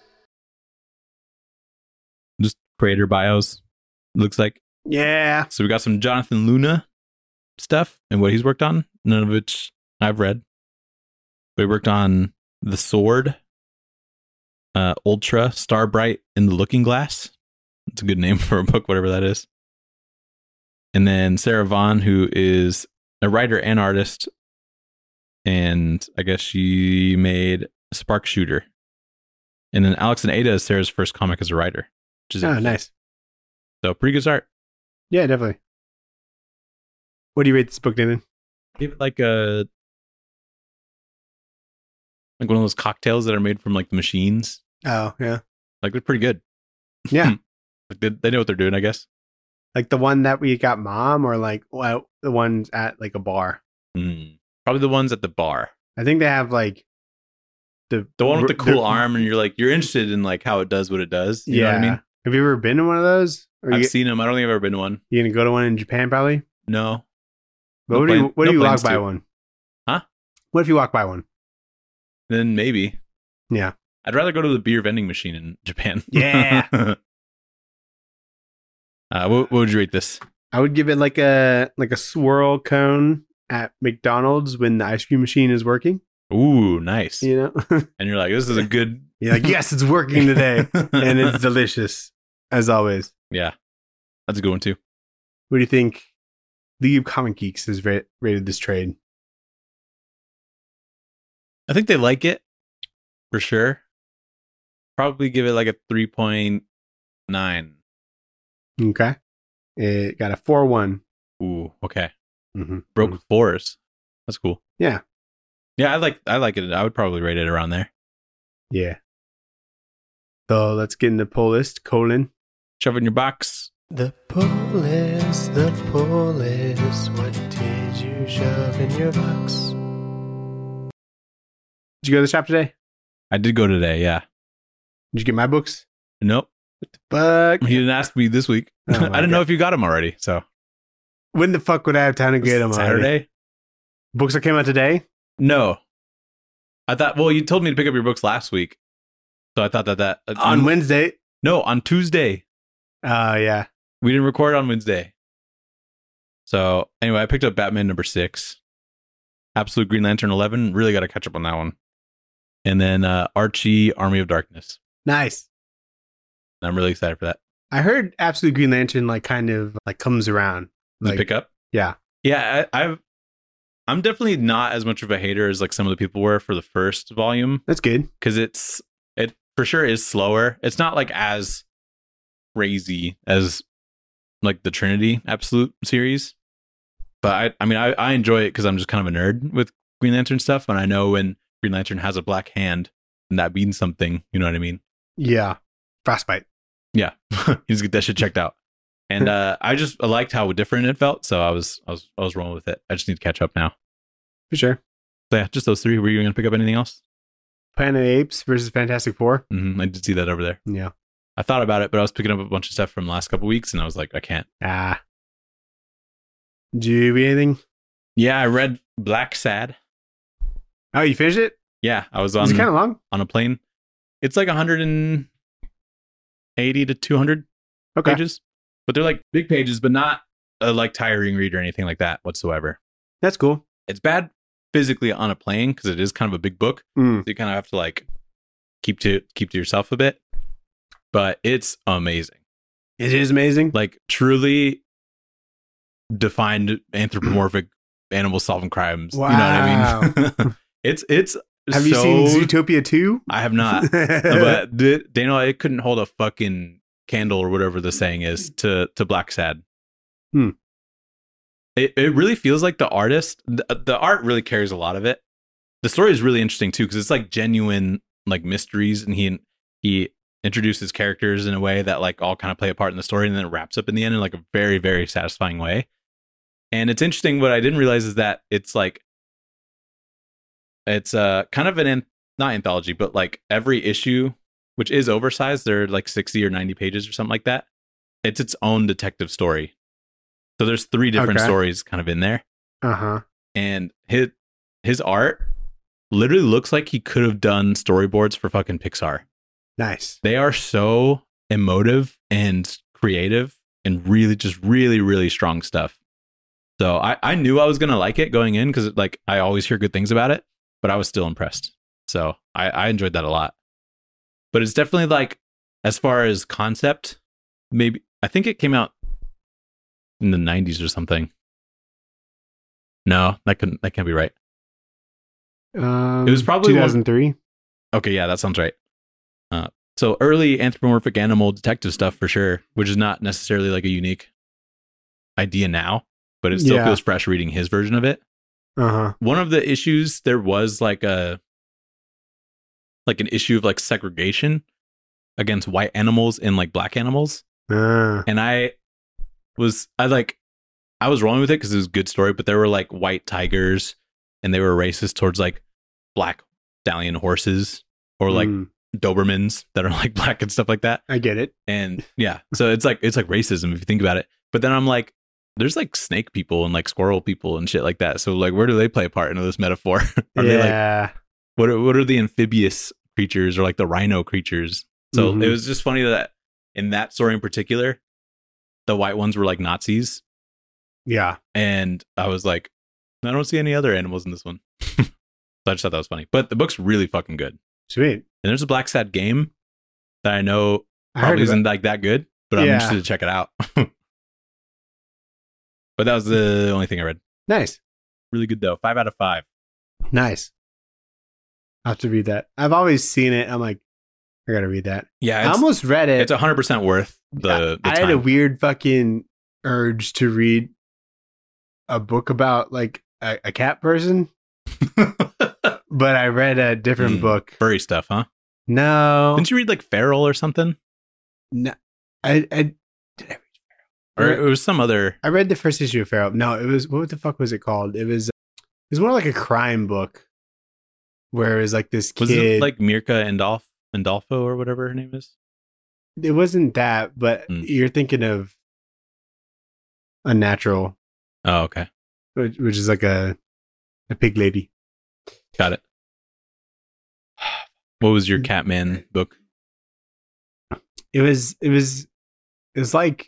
Just creator bios, looks like. Yeah. So we got some Jonathan Luna stuff and what he's worked on. None of which I've read. But he worked on The Sword, Ultra, Starbright, and The Looking Glass. It's a good name for a book, whatever that is. And then Sarah Vaughn, who is a writer and artist. And I guess she made Spark Shooter. And then Alex and Ada is Sarah's first comic as a writer. Which is nice. So pretty good start. Yeah, definitely. What do you rate this book, Nathan? Give it like one of those cocktails that are made from like the machines. Oh, yeah. Like they're pretty good. Yeah. Like they know what they're doing, I guess. Like the one that we got Mom, or like the ones at like a bar? Probably the ones at the bar. I think they have like the one with the cool arm, and you're interested in like how it does what it does. You know what I mean? Have you ever been to one of those? I've seen them. I don't think I've ever been to one. You gonna go to one in Japan, probably? No. But what if you walk by one? Huh? What if you walk by one? Then maybe. Yeah. I'd rather go to the beer vending machine in Japan. Yeah. What would you rate this? I would give it like a swirl cone at McDonald's when the ice cream machine is working. Ooh, nice. You know? And you're like, this is a good... You're like, yes, it's working today. And it's delicious, as always. Yeah. That's a good one, too. What do you think League of Comic Geeks has rated this trade? I think they like it, for sure. Probably give it like a 3.9. Okay. It got a 4.1. Ooh, okay. Mm-hmm. Broke with fours. That's cool. Yeah. Yeah, I like it. I would probably rate it around there. Yeah. So let's get into pull list. Colon. Shove it in your box. The pull list, what did you shove in your box? Did you go to the shop today? I did go today, yeah. Did you get my books? Nope. What the fuck? He didn't ask me this week. Oh I didn't know if you got them already, so. When the fuck would I have time to get them Saturday? already? Books that came out today? No. I thought, well, you told me to pick up your books last week. So I thought that on Wednesday? No, on Tuesday. Yeah. We didn't record on Wednesday. So anyway, I picked up Batman #6. Absolute Green Lantern 11. Really got to catch up on that one. And then Archie, Army of Darkness. Nice. I'm really excited for that. I heard Absolute Green Lantern like kind of like comes around. Like, pick up? Yeah. Yeah, I'm definitely not as much of a hater as like some of the people were for the first volume. That's good. Because it for sure is slower. It's not like as crazy as like the Trinity Absolute series. But I enjoy it because I'm just kind of a nerd with Green Lantern stuff. And I know when Green Lantern has a black hand and that means something, you know what I mean? Yeah. Frostbite. Yeah. You just get that shit checked out. And I liked how different it felt. So I was rolling with it. I just need to catch up now. For sure. So yeah, just those three. Were you going to pick up anything else? Planet of the Apes versus Fantastic Four. Mm-hmm. I did see that over there. Yeah. I thought about it, but I was picking up a bunch of stuff from the last couple of weeks and I was like, I can't. Did you read anything? Yeah, I read Black Sad. Oh, you finished it? Yeah, I was Is it kind of long? on a plane. It's like 180 to 200 pages, but they're like big pages, but not a like tiring read or anything like that whatsoever. That's cool. It's bad physically on a plane because it is kind of a big book. So you kind of have to like keep to yourself a bit, but it's amazing. It is amazing. Like truly defined anthropomorphic animals solving crimes. Wow. You know what I mean? it's Have you seen Zootopia 2? I have not. But Daniel, I couldn't hold a fucking candle or whatever the saying is to Black Sad. It really feels like the artist, the art really carries a lot of it. The story is really interesting too, because it's like genuine like mysteries, and he introduces characters in a way that like all kind of play a part in the story, and then it wraps up in the end in like a very, very satisfying way. And it's interesting. What I didn't realize is that it's like, it's kind of not anthology, but like every issue, which is oversized, they're like 60 or 90 pages or something like that. It's its own detective story. So there's 3 different stories kind of in there. And his art literally looks like he could have done storyboards for fucking Pixar. Nice. They are so emotive and creative and really, just really, really strong stuff. So I knew I was going to like it going in because like I always hear good things about it, but I was still impressed. So I enjoyed that a lot. But it's definitely like, as far as concept, maybe, I think it came out in the 90s or something. No, that can't be right. It was probably 2003. Okay, yeah, that sounds right. So early anthropomorphic animal detective stuff for sure, which is not necessarily like a unique idea now, but it still feels fresh reading his version of it. One of the issues, there was like an issue of like segregation against white animals and like black animals. And I was rolling with it because it was a good story, but there were like white tigers and they were racist towards like black stallion horses or like Dobermans that are like black and stuff like that. I get it. And yeah, so it's like racism if you think about it. But then I'm like, there's like snake people and like squirrel people and shit like that. So like, where do they play a part into this metaphor? Are they like, what are the amphibious creatures or like the rhino creatures? So it was just funny that in that story in particular, the white ones were like Nazis. Yeah. And I was like, I don't see any other animals in this one. So I just thought that was funny. But the book's really fucking good. Sweet. And there's a Black Sad game that I know probably isn't like that good, but I'm interested to check it out. But that was the only thing I read. Nice. Really good though. 5 out of 5. Nice. I'll have to read that. I've always seen it. I'm like, I gotta read that. Yeah. I almost read it. It's 100% worth the I time. had a weird fucking urge to read a book about like a cat person. But I read a different book. Furry stuff, huh? No. Didn't you read like Feral or something? No. I did I read Feral? Or it was some other. I read the first issue of Feral. No, it was, what the fuck was it called? It was more like a crime book where it was like this kid. Was it like Mirka Andolfo or whatever her name is? It wasn't that, but you're thinking of Unnatural. Oh, okay. Which is like a pig lady. Got it. What was your Catman book? It was like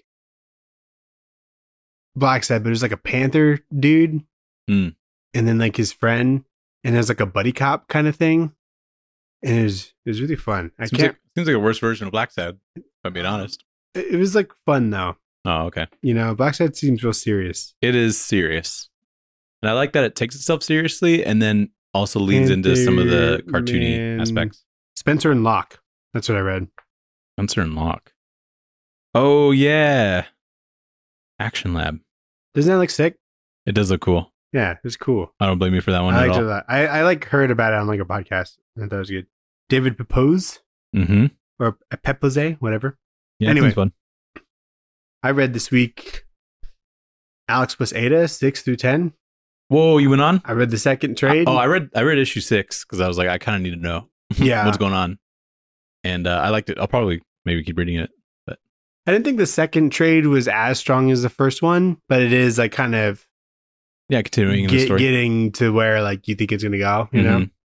Black Sad, but it was like a panther dude. And then like his friend, and there's like a buddy cop kind of thing. And it was really fun. Seems like a worse version of Black Sad, if I'm being honest. It was like fun though. Oh, okay. You know, Black Sad seems real serious. It is serious. And I like that it takes itself seriously and then also leans into some of the cartoony aspects. Spencer and Locke. That's what I read. Spencer and Locke. Oh, yeah. Action Lab. Doesn't that look sick? It does look cool. Yeah, it's cool. I don't blame you for that one at all. I like heard about it on like a podcast. I thought it was good. David Pepose. Or Pepose, whatever. Yeah, anyway, fun. I read this week Alex plus Ada 6 through 10. Whoa, you went on? I read the second trade. I read issue 6 because I was like, I kind of need to know what's going on. And I liked it. I'll probably maybe keep reading it. But I didn't think the second trade was as strong as the first one, but it is like kind of continuing in the story. Getting to where like you think it's going to go, you know?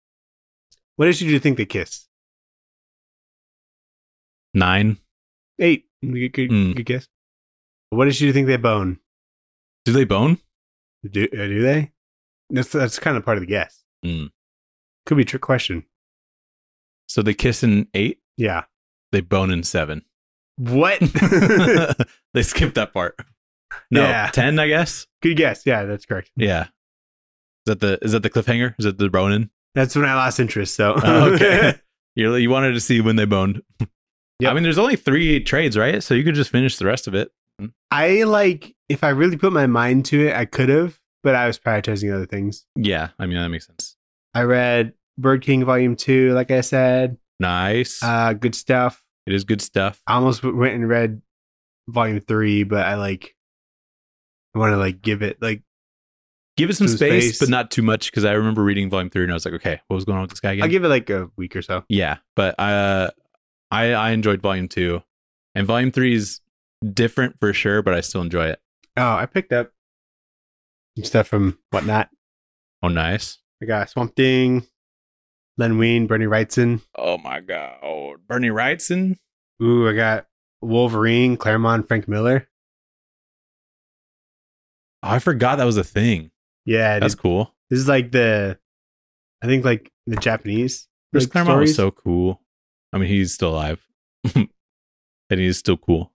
What issue do you think they kissed? 9. 8. Good guess. What issue do you think they bone? Do they bone? Do they? That's kind of part of the guess. Mm. Could be a trick question. So they kiss in 8? Yeah. They bone in 7. What? They skipped that part. No, Yeah. 10, I guess. Good guess. Yeah, that's correct. Yeah. Is that the cliffhanger? Is that the boning? That's when I lost interest. So Oh, okay. You wanted to see when they boned. Yep. I mean, there's only 3 trades, right? So you could just finish the rest of it. if I really put my mind to it, I could have, but I was prioritizing other things. Yeah, I mean, that makes sense. I read Bird King Volume 2, like I said. Nice. Good stuff. It is good stuff. I almost went and read Volume 3, but I want to give it Give it some some space, space. but not too much, because I remember reading Volume 3 and I was like, okay, what was going on with this guy again? I'll give it a week or so. Yeah, but I enjoyed Volume 2. And Volume 3 is different for sure, but I still enjoy it. Oh, I picked up some stuff from Whatnot. Oh, nice. I got Swamp Thing, Len Wein, Bernie Wrightson. Oh, my God. Oh, Bernie Wrightson? Ooh, I got Wolverine, Claremont, Frank Miller. Oh, I forgot that was a thing. Yeah, That's cool. this is the Japanese. Chris Claremont stories. was so cool. I mean, he's still alive. And he's still cool.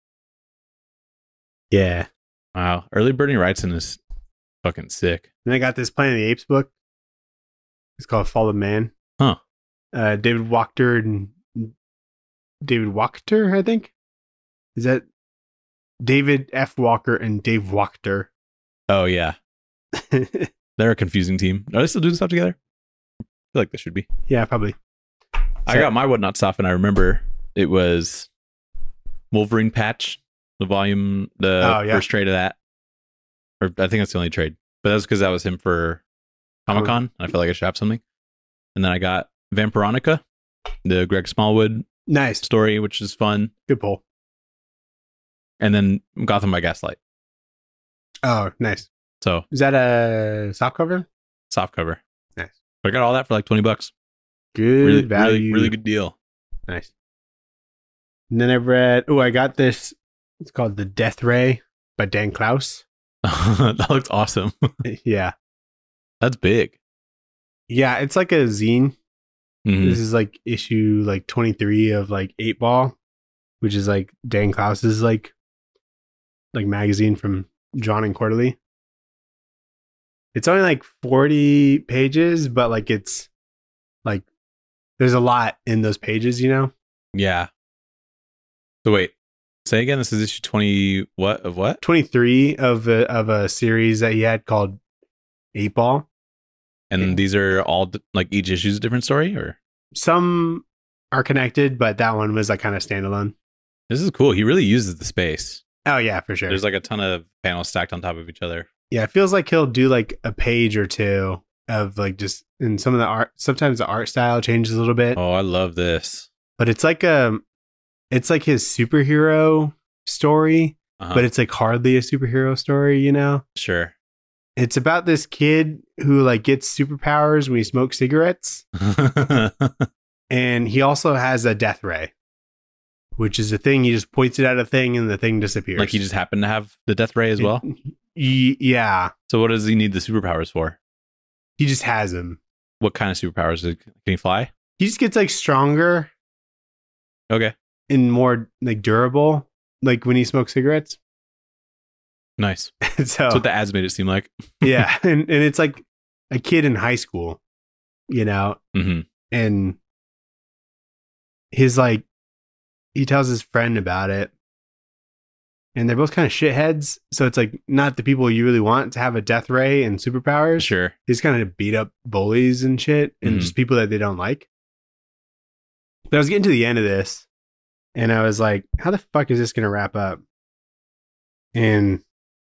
Yeah. Wow. Early Bernie Wrightson is fucking sick. Then I got this Planet of the Apes book. It's called Fallen Man. Huh. David Wachter, I think. Is that David F. Walker and Dave Wachter? Oh, yeah. They're a confusing team. Are they still doing stuff together? I feel like they should be. Yeah, probably. I got my Whatnot stuff, and I remember it was Wolverine patch, the first trade of that. Or I think that's the only trade. But that's because that was him for Comic-Con. And I felt like I should have something. And then I got Vampironica, the Greg Smallwood Nice. story, which is fun. Good pull. And then Gotham by Gaslight. Oh, nice. So Is that a soft cover? soft cover. Nice. But I got all that for like $20. Good Really, value. really, really good deal. Nice. And then I read, I got this. It's called The Death Ray by Dan Klaus. That looks awesome. Yeah. That's big. Yeah, it's like a zine. Mhm. This is issue 23 of 8 Ball, which is Dan Klaus's magazine from John and Quarterly. It's only 40 pages, but it's there's a lot in those pages, Yeah. So wait, say again. This is issue 20. What? 23 of a series that he had called 8 Ball. And these are all each issue is a different story, or Some are connected, but that one was kind of standalone. this is cool. He really uses the space. Oh yeah, for sure. There's a ton of panels stacked on top of each other. Yeah, it feels like he'll do a page or two of just, and some of the art, sometimes the art style changes a little bit, Oh, I love this. but it's it's his superhero story, Uh-huh. but it's hardly a superhero story, Sure. It's about this kid who gets superpowers when he smokes cigarettes, and he also has a death ray, which is a thing. He just points it at a thing and the thing disappears. He just happened to have the death ray as well. Yeah, So what does he need the superpowers for? he just has them. What kind of superpowers? Can he fly? He just gets stronger Okay. and more durable, when he smokes cigarettes. Nice. So That's what the ads made it seem like. yeah, and it's a kid in high school, Mm-hmm. and his he tells his friend about it, and they're both kind of shitheads. So it's not the people you really want to have a death ray and superpowers. Sure. He's kind of beat up bullies and shit, and Mhm. just people that they don't like. But I was getting to the end of this, and I was like, how the fuck is this going to wrap up? And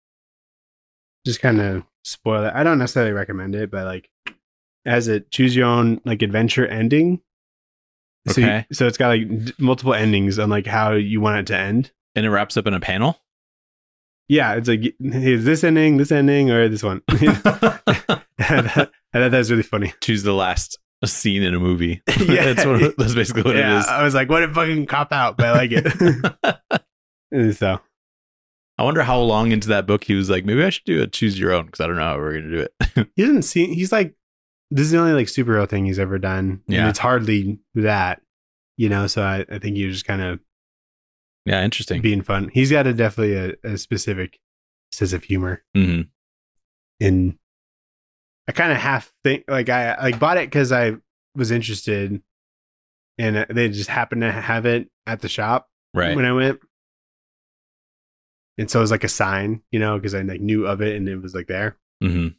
just kind of spoil it. I don't necessarily recommend it, but as a choose your own adventure ending. So, Okay. so it's got multiple endings on how you want it to end. And it wraps up in a panel. Yeah, it's here's this ending, or this one. I thought that was really funny. Choose the last a scene in a movie. That's basically what it is. I was like, what a fucking cop out, but I like it. So I wonder how long into that book he was like, maybe I should do a choose your own because I don't know how we're gonna do it. he doesn't see. He's like, this is the only like superhero thing he's ever done. Yeah. And it's hardly that, So I think he was just kind of interesting. being fun. He's got definitely a specific sense of humor. Mm-hmm. And I kind of half think like I bought it because I was interested, and they just happened to have it at the shop when I went. And so it was like a sign, because I like knew of it and it was like there. Mm-hmm.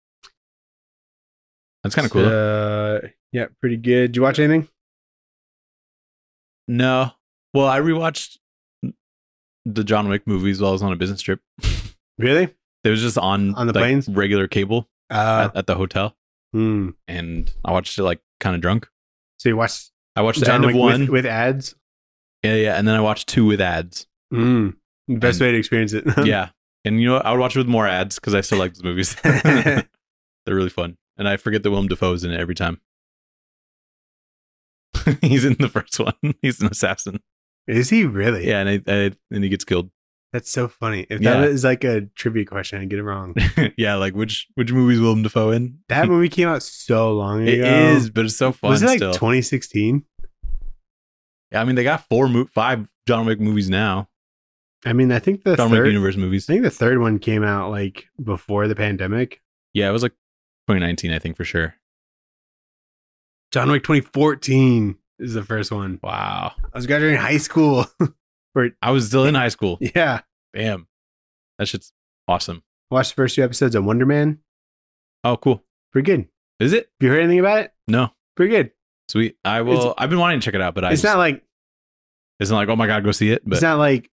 That's kind of cool. Yeah, pretty good. Did you watch anything? No. Well, I rewatched the John Wick movies while I was on a business trip. Really? It was just on the planes? regular cable at the hotel. And I watched it like kind of drunk. So I watched the John end of Wick one with ads? Yeah. And then I watched 2 with ads. Best way to experience it. Yeah. And you know what? I would watch it with more ads because I still like those movies. They're really fun. And I forget that Willem Dafoe's in it every time. He's in the first one. He's an assassin. Is he really? Yeah, and he gets killed. That's so funny. If that is like a trivia question, I get it wrong. Yeah, like which movie is Willem Dafoe in? That movie came out so long ago. It is, but it's so fun. Was it like still. 2016? Yeah, I mean they got 5 John Wick movies now. I mean, I think the John Wick universe movies. I think the third one came out like before the pandemic. Yeah, it was like 2019, I think for sure. John Wick 2014 is the first one. Wow. I was graduating high school. I was still in high school. Yeah. Damn. That shit's awesome. Watched the first 2 episodes of Wonder Man. Oh, cool. Pretty good. Is it? Have you heard anything about it? No. Pretty good. Sweet. I've been wanting to check it out, but it's not like, oh my God, go see it. But it's not like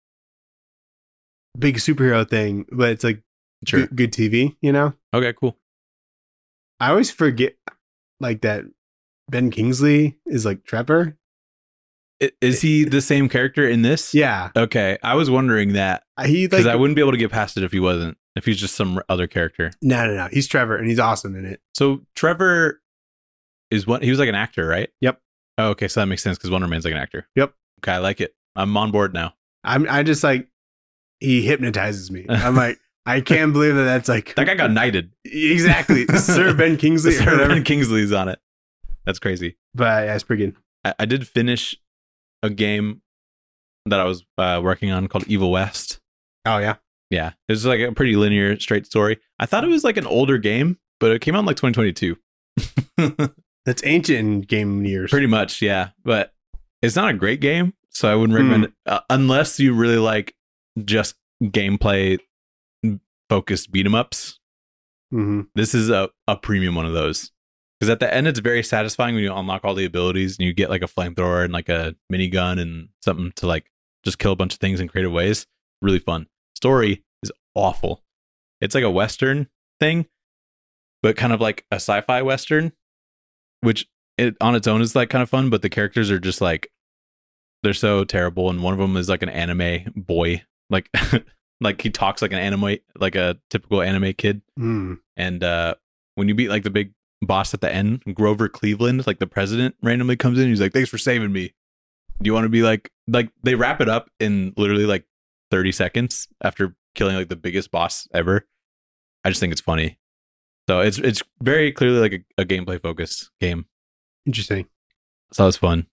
big superhero thing, but it's like sure. good TV, Okay, cool. I always forget like that Ben Kingsley is like Trevor. Is he the same character in this? Yeah. Okay. I was wondering that. Because I wouldn't be able to get past it if he wasn't. If he's just some other character. No. He's Trevor and he's awesome in it. So Trevor is what? He was like an actor, right? Yep. Oh, okay. So that makes sense because Wonder Man's like an actor. Yep. Okay. I like it. I'm on board now. I just like, he hypnotizes me. I'm like, I can't believe that's like. That guy got knighted. Exactly. Sir Ben Kingsley. Sir Ben Kingsley's on it. That's crazy. But yeah, it's pretty good. I did finish a game that I was working on called Evil West. Oh, yeah? Yeah. It was like a pretty linear, straight story. I thought it was like an older game, but it came out in like 2022. That's ancient in game years. Pretty much, yeah. But it's not a great game, so I wouldn't recommend it unless you really like just gameplay focused beat 'em ups. Mm-hmm. This is a premium one of those. Because at the end, it's very satisfying when you unlock all the abilities and you get like a flamethrower and like a minigun and something to like just kill a bunch of things in creative ways. Really fun. Story is awful. It's like a Western thing, but kind of like a sci-fi Western, which it on its own is like kind of fun, but the characters are just like, they're so terrible. And one of them is like an anime boy, like, like he talks like an anime, like a typical anime kid. Mm. And when you beat like the big boss at the end, Grover Cleveland, like the president, randomly comes in. He's like, "Thanks for saving me. Do you want to be like they wrap it up in literally like 30 seconds after killing like the biggest boss ever." I just think it's funny. So it's very clearly like a gameplay focused game. Interesting. So it's fun.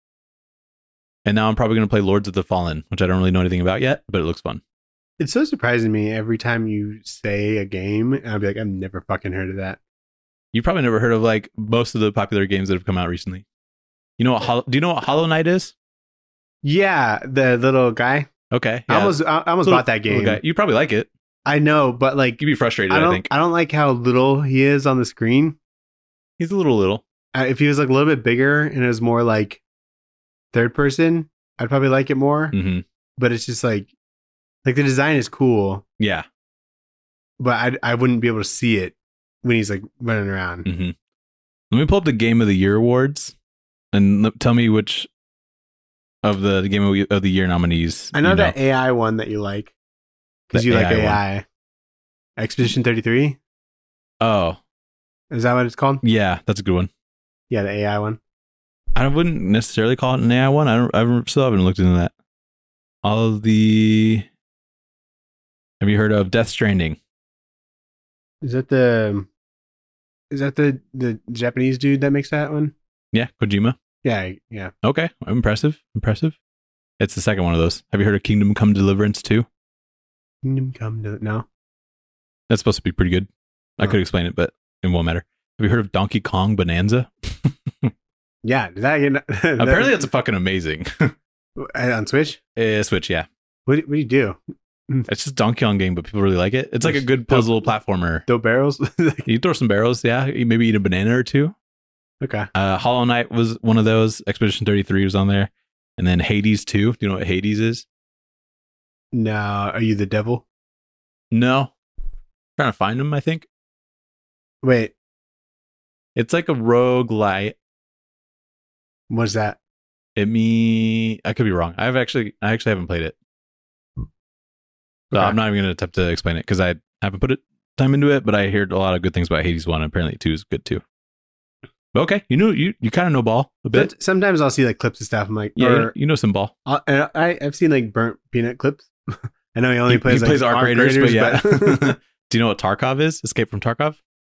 And now I'm probably going to play Lords of the Fallen, which I don't really know anything about yet, but it looks fun. It's so surprising to me every time you say a game, I'll be like, I've never fucking heard of that. You probably never heard of like most of the popular games that have come out recently. You know what? Do you know what Hollow Knight is? Yeah, the little guy. Okay, yeah. I almost bought that game. Okay. You probably like it. I know, but like you'd be frustrated. I think I don't like how little he is on the screen. He's a little. If he was like a little bit bigger and it was more like third person, I'd probably like it more. Mm-hmm. But it's just like the design is cool. Yeah, but I wouldn't be able to see it when he's like running around. Mm-hmm. Let me pull up the Game of the Year awards and tell me which of the Game of the Year nominees. I know that AI one that you like because you like AI. Expedition 33. Oh, is that what it's called? Yeah, that's a good one. Yeah, the AI one. I wouldn't necessarily call it an AI one. I still haven't looked into that. All of the. Have you heard of Death Stranding? Is that the Japanese dude that makes that one? Yeah, Kojima. Yeah. Okay, impressive. It's the second one of those. Have you heard of Kingdom Come Deliverance 2? Kingdom Come no. That's supposed to be pretty good. I Oh. could explain it, but it won't matter. Have you heard of Donkey Kong Bonanza? Yeah, Apparently, that's fucking amazing. on Switch. Switch, yeah. What do you do? It's just Donkey Kong game, but people really like it. It's like a good puzzle platformer. Throw barrels. You throw some barrels, yeah. You maybe eat a banana or two. Okay. Hollow Knight was one of those. Expedition 33 was on there. And then Hades 2. Do you know what Hades is? No, are you the devil? No. Trying to find him, I think. Wait, It's like a roguelite. what's that? I could be wrong. I actually haven't played it. So Okay. I'm not even going to attempt to explain it because I haven't put time into it, but I heard a lot of good things about Hades 1. And apparently 2 is good too. But okay, you kind of know ball a bit. Sometimes I'll see like clips of stuff. I'm like, Yeah, or you know some ball. I've seen like burnt peanut clips. I know he only plays he plays like, Arc Raiders, but yeah. but- Do you know what Tarkov is? Escape from Tarkov?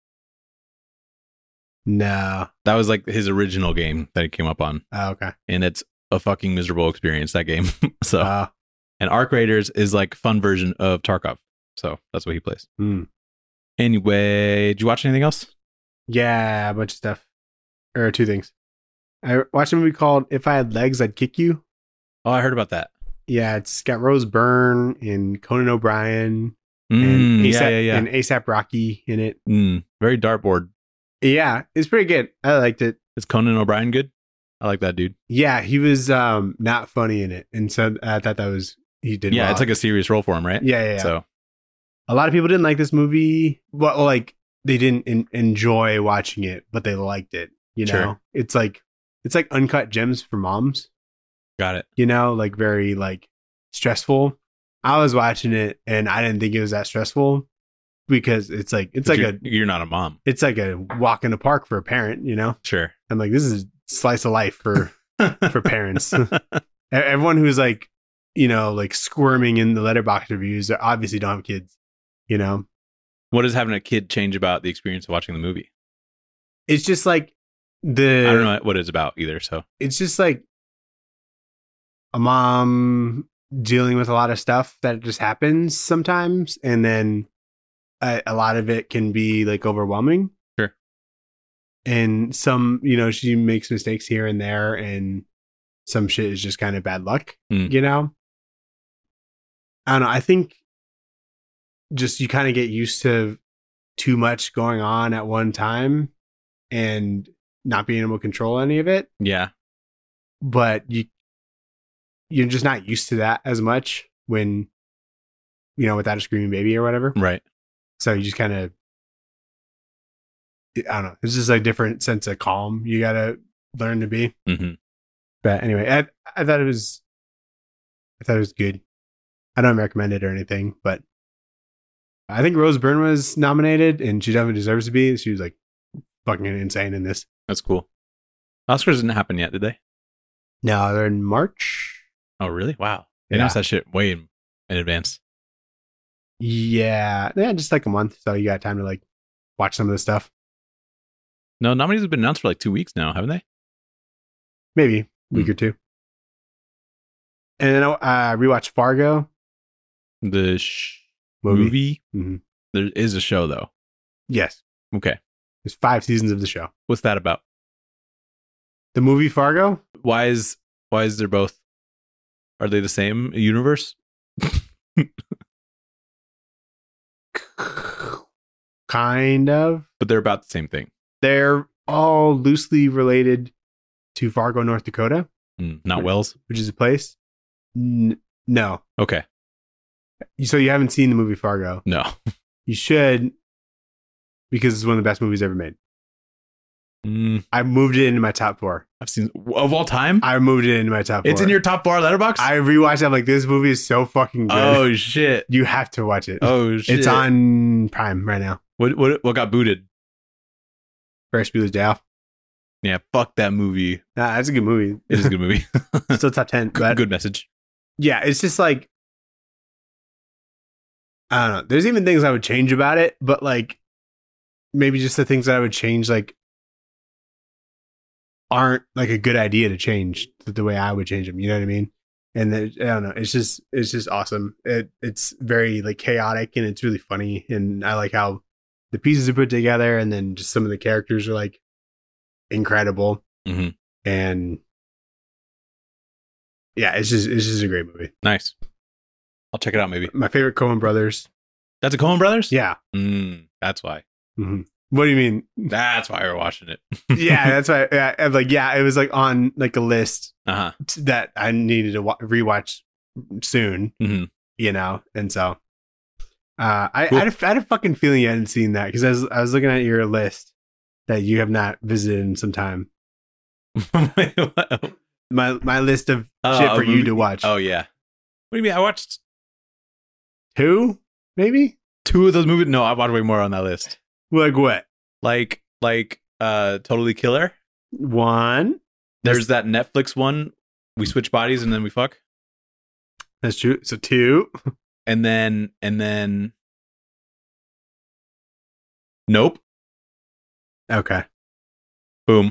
No. That was like his original game that he came up on. Oh, okay. And it's a fucking miserable experience, that game. So, Uh, and Arc Raiders is like fun version of Tarkov. So that's what he plays. hmm. Anyway, did you watch anything else? Yeah, a bunch of stuff. Or two things. I watched a movie called If I Had Legs, I'd Kick You. Oh, I heard about that. Yeah, it's got Rose Byrne and Conan O'Brien and ASAP, Yeah. and ASAP Rocky in it. Very dartboard. Yeah, it's pretty good. I liked it. Is Conan O'Brien good? I like that dude. Yeah, he was not funny in it, and so I thought he did. Yeah, well. it's like a serious role for him, right? Yeah. So A lot of people didn't like this movie. Well, like they didn't enjoy watching it, but they liked it. You know, Sure. it's like uncut gems for moms. got it. You know, like very like stressful. I was watching it and I didn't think it was that stressful because it's like You're not a mom. it's like a walk in the park for a parent. You know, Sure. I'm like, this is a slice of life for parents. Everyone who's like, you know, like squirming in the letterbox reviews obviously don't have kids. You know, What does having a kid change about the experience of watching the movie? it's just like I don't know what it's about either. So it's just like a mom dealing with a lot of stuff that just happens sometimes, and then a lot of it can be like overwhelming. Sure. And some, you know, she makes mistakes here and there, and some shit is just kind of bad luck. You know, I don't know. I think just you kind of get used to too much going on at one time and not being able to control any of it. yeah. But you're just not used to that as much when, you know, without a screaming baby or whatever. Right. So you just kind of, I don't know. It's just a different sense of calm you got to learn to be. Mm-hmm. But anyway, I thought it was good. I don't recommend it or anything, but I think Rose Byrne was nominated and she definitely deserves to be. She was like fucking insane in this. That's cool. Oscars didn't happen yet, did they? No, they're in March. Oh, really? Wow. They Yeah. announced that shit way in advance. Yeah, just like a month. So you got time to like watch some of the stuff. No, nominees have been announced for like 2 weeks now, haven't they? Maybe a week or two. And then I rewatched Fargo The movie. movie? Mhm. There is a show, though. Yes, Okay. there's 5 seasons of the show. What's that about? The movie Fargo. Why is there both? Are they the same universe? Kind of. But they're about the same thing. They're all loosely related to Fargo, North Dakota, Not Wells? which is a place. No. Okay. So you haven't seen the movie Fargo. No. You should, because it's one of the best movies ever made. I moved it into my top 4. I've seen of all time. I moved it into my top 4. It's in your top 4 letterbox. I rewatched it. I'm like, this movie is so fucking good. Oh shit. You have to watch it. Oh shit. It's on Prime right now. What got booted? Ferris Bueller's Day Off. Yeah, fuck that movie. Nah, that's a good movie. It is a good movie. Still top 10. But Good message. yeah, it's just like, I don't know. There's even things I would change about it, but like maybe just the things that I would change like aren't like a good idea to change the way I would change them. You know what I mean? And I don't know. It's just awesome. It's very like chaotic and it's really funny. And I like how the pieces are put together, and then just some of the characters are like incredible. Mm-hmm. And yeah, it's just a great movie. Nice. I'll check it out maybe. My favorite Coen Brothers. That's a Coen Brothers? Yeah. That's why. Mm-hmm. What do you mean? That's why we're watching it. Yeah, that's why. I'm like, yeah, it was like on like a list that I needed to rewatch soon. Mm-hmm. You know, and so I had a fucking feeling you hadn't seen that because I was looking at your list that you have not visited in some time. Wait, what? My list of shit for you to watch. Oh yeah. What do you mean? I watched 2, maybe 2 of those movies. No, I watched way more on that list. Like what? Like Totally Killer. 1. There's that Netflix one. We switch bodies and then we fuck. That's true. So 2. And then Nope. Okay. Boom.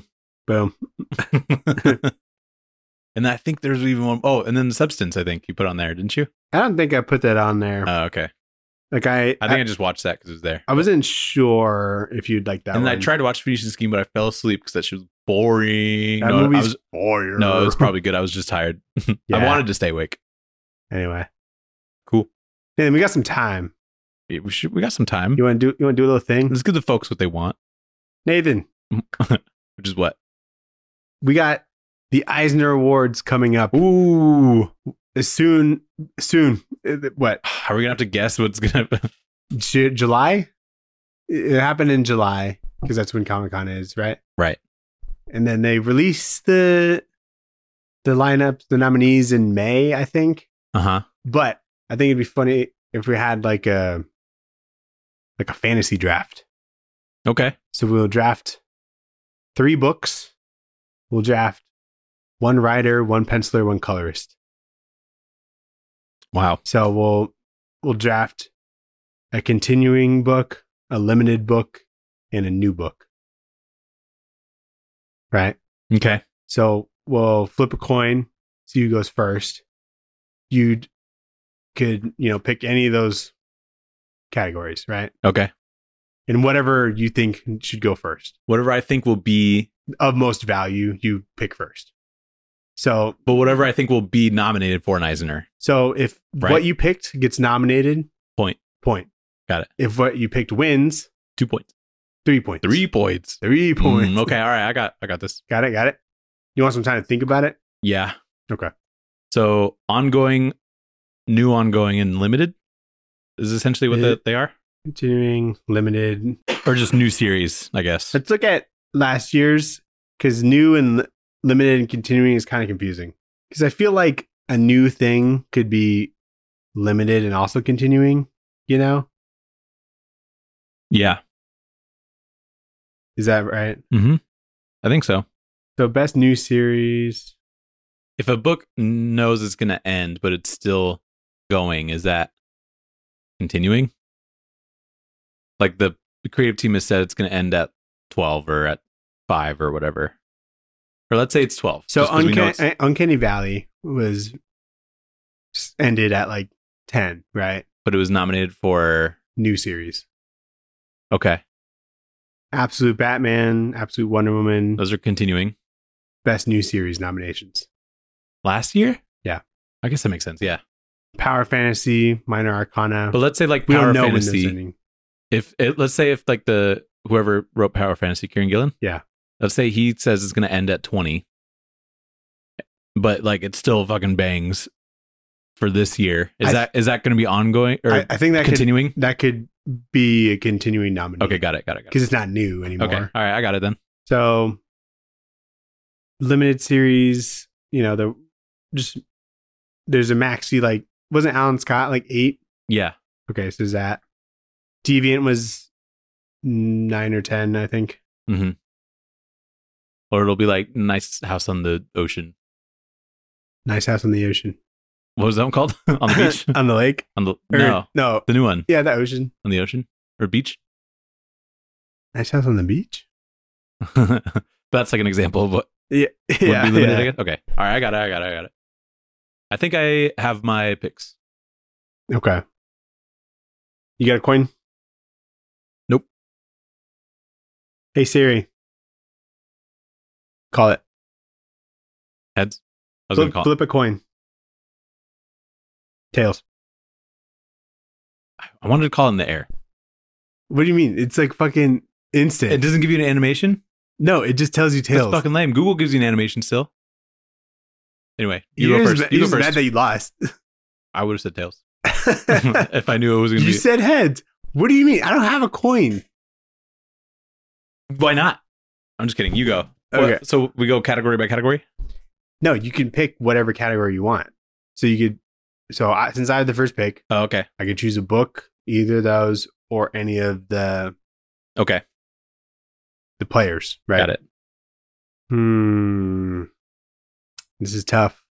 And I think there's even one. Oh, and then The Substance, I think you put on there, didn't you? I don't think I put that on there. Oh, okay. Like I think I just watched that because it was there. I wasn't sure if you'd like that. And one. I tried to watch Phoenician Scheme, but I fell asleep because that shit was boring. That movie's boring. No, it was probably good. I was just tired. Yeah. I wanted to stay awake. Anyway, cool. Yeah, we got some time. Yeah, we got some time. You want to do a little thing? Let's give the folks what they want. Nathan, which is what? We got the Eisner Awards coming up. Ooh, soon. What? Are we gonna have to guess what's gonna happen? July? It happened in July because that's when Comic-Con is, right? Right. And then they release the lineups, the nominees in May, I think. But I think it'd be funny if we had like a fantasy draft. Okay. So we'll draft 3 books. We'll draft 1 writer, 1 penciler, 1 colorist. Wow. So we'll draft a continuing book, a limited book, and a new book. Right? Okay. So we'll flip a coin. See who goes first. You could, pick any of those categories, right? Okay. And whatever you think should go first. Whatever I think will be of most value, you pick first. So, but whatever I think will be nominated for an Eisner. So if what you picked gets nominated, point. Got it. If what you picked wins, 2 points. 3 points. 3 points. 3 points. Okay. All right. I got this. Got it. You want some time to think about it? Yeah. Okay. So ongoing, new ongoing, and limited is essentially what they are. Continuing, limited, or just new series, I guess. Let's look at last year's because new and limited and continuing is kind of confusing. Because I feel like a new thing could be limited and also continuing. Yeah. Is that right? Mm-hmm. I think so. So best new series. If a book knows it's going to end, but it's still going, is that continuing? Like the creative team has said it's going to end at 12 or at 5 or whatever. Or let's say it's 12. So Uncanny Valley was ended at like 10, right? But it was nominated for new series. Okay. Absolute Batman, Absolute Wonder Woman. Those are continuing. Best new series nominations. Last year? Yeah. I guess that makes sense. Yeah. Power Fantasy, Minor Arcana. But let's say like Power Fantasy. Let's say if like whoever wrote Power Fantasy, Kieran Gillen. Yeah. Let's say he says it's going to end at 20. But like it still fucking bangs for this year. Is that going to be ongoing or I think that continuing? That could be a continuing nominee. Okay, got it. Because it's not new anymore. Okay. All right, I got it then. So limited series, there's a maxi, like wasn't Alan Scott like 8? Yeah. Okay, so is that Deviant was 9 or 10, I think. Mm-hmm. Or it'll be like nice house on the ocean. Nice house on the ocean. What was that one called? On the beach? On the lake? No, the new one. Yeah, the ocean. On the ocean or beach. Nice house on the beach. That's like an example of what Yeah, would be limited. I guess. Okay. All right. I got it. I think I have my picks. Okay. You got a coin? Nope. Hey Siri. Call it. Heads. I was gonna call Flip a coin. Tails. I wanted to call it in the air. What do you mean? It's like fucking instant. It doesn't give you an animation? No, it just tells you tails. That's fucking lame. Google gives you an animation still. Anyway, you go first. You go first. Mad that you lost. I would have said tails. If I knew it was going to be. You said heads. What do you mean? I don't have a coin. Why not? I'm just kidding. You go. Okay. So we go category by category? No, you can pick whatever category you want. So you could. Since I have the first pick, oh, okay. I could choose a book, either of those, or any of the. Okay. The players, right? Got it. This is tough.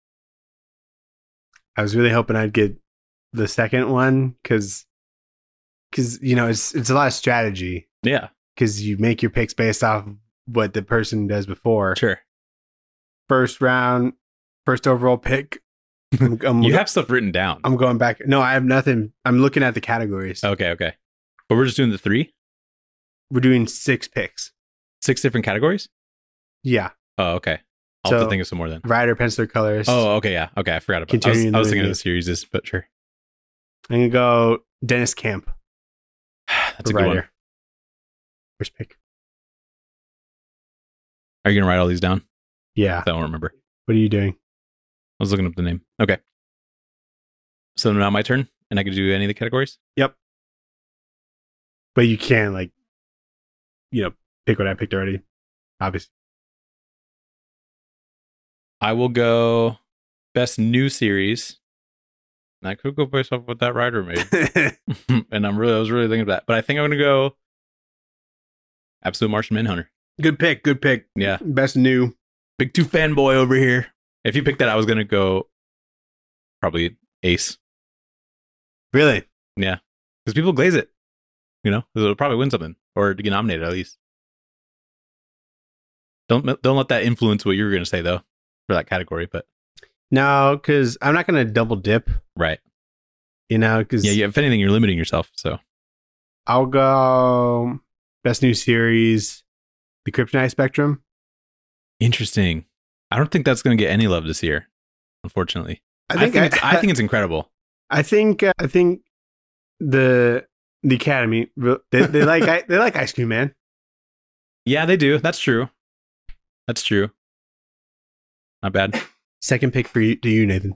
I was really hoping I'd get the second one because it's a lot of strategy. Yeah. Because you make your picks based off what the person does before. Sure. First round, first overall pick. You have stuff written down. I'm going back. No, I have nothing. I'm looking at the categories. Okay. But we're just doing the 3? We're doing 6 picks. 6 different categories? Yeah. Oh, okay. I'll have to think of some more then. Writer, penciler, colors. Oh, okay, yeah. Okay, I forgot about it. I was thinking of the series, but sure. I'm going to go Dennis Camp. That's a good one. First pick. Are you going to write all these down? Yeah. I don't remember. What are you doing? I was looking up the name. Okay. So now my turn, and I can do any of the categories? Yep. But you can, pick what I picked already. Obviously. I will go best new series. And I could go based off what that writer made. And I was really thinking of that. But I think I'm going to go Absolute Martian Manhunter. Good pick. Yeah. Best new. Big 2 fanboy over here. If you picked that, I was going to go probably Ace. Really? Yeah. Because people glaze it. It'll probably win something. Or to get nominated at least. Don't let that influence what you were going to say, though, for that category. But no, because I'm not going to double dip. Right. Because if anything, you're limiting yourself. So I'll go best new series, The Kryptonite Spectrum. Interesting. I don't think that's going to get any love this year, unfortunately. I think it's incredible. I think the Academy they like Ice Cream Man. Yeah, they do. That's true. Not bad. Second pick to you, Nathan.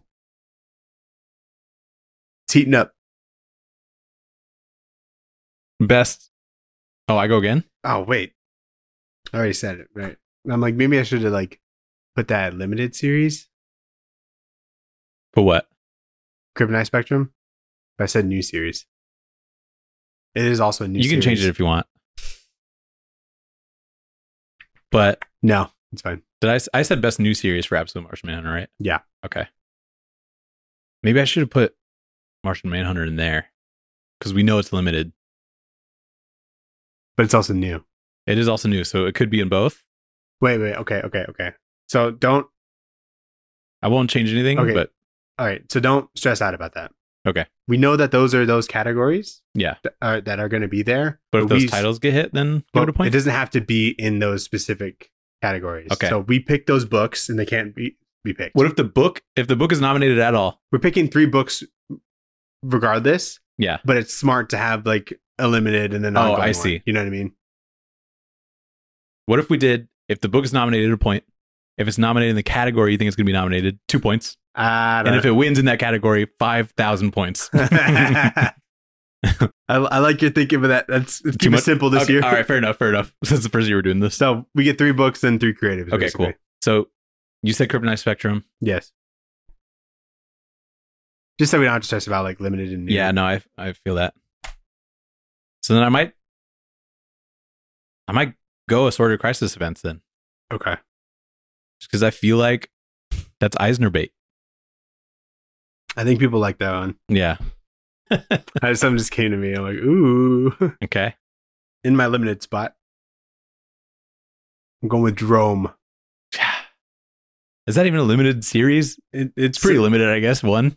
It's heating up. Best. Oh, I go again? Oh, wait. I already said it, right? I'm like, maybe I should have put that limited series. Put what? Kryptonite Spectrum. But I said new series. It is also a new series. You can change it if you want. But no, it's fine. I said best new series for Absolute Martian Manhunter, right? Yeah. Okay. Maybe I should have put Martian Manhunter in there because we know it's limited. But it's also new. It is also new, so it could be in both. Wait. Okay. So don't. I won't change anything. Okay. But all right. So don't stress out about that. Okay. We know that those are those categories. Yeah. That are going to be there. But if those titles get hit, then give it a point. It doesn't have to be in those specific categories. Okay. So we pick those books, and they can't be picked. What if the book is nominated at all? We're picking 3 books, regardless. Yeah. But it's smart to have a limited and then I see. You know what I mean? What if we did? If the book is nominated, a point. If it's nominated in the category you think it's going to be nominated, 2 points. And if it wins in that category, 5,000 points. I like your thinking of that. Let's keep it simple this year. All right, fair enough. Since the first year we're doing this. So we get 3 books and 3 creatives. Okay, basically. cool. So you said Kryptonite Spectrum. Yes. Just so we don't have to stress about limited and new. Yeah, no, I feel that. So then I might go Assorted Crisis events then. Okay. because I feel like that's Eisner bait. I think people like that one. Yeah. Something just came to me. I'm like, ooh. Okay. In my limited spot, I'm going with Drome. Is that even a limited series? It's pretty limited, I guess. One.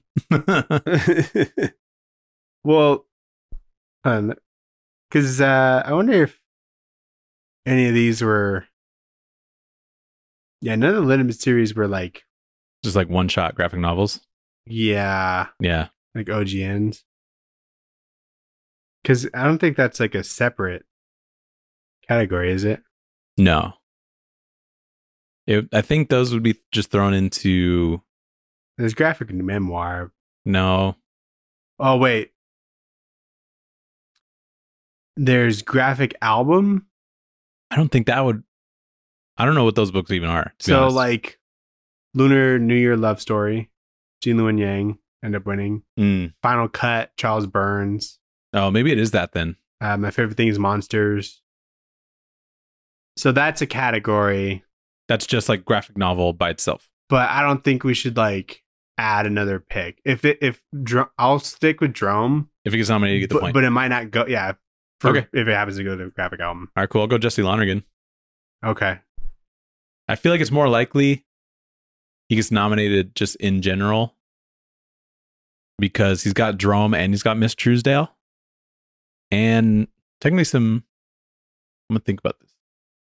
Well, because I wonder if any of these were. Yeah, none of the limited series were like. Just like one shot graphic novels. Yeah. Yeah. Like OGNs. Because I don't think that's like a separate category, is it? No. I think those would be just thrown into. There's graphic memoir. No. Oh, wait. There's graphic album. I don't think that would. I don't know what those books even are. So, like, Lunar New Year Love Story, Jean Lewin Yang end up winning. Final Cut, Charles Burns. Oh, maybe it is that then. My Favorite Thing is Monsters. So that's a category. That's just like graphic novel by itself. But I don't think we should like add another pick. I'll stick with Drome. If it gets nominated, you get the point. But it might not go. Yeah. Okay. If it happens to go to graphic album. All right, cool. I'll go Jesse Lonergan. Okay. I feel like it's more likely he gets nominated just in general because he's got Drome and he's got Miss Truesdale. And technically I'm going to think about this.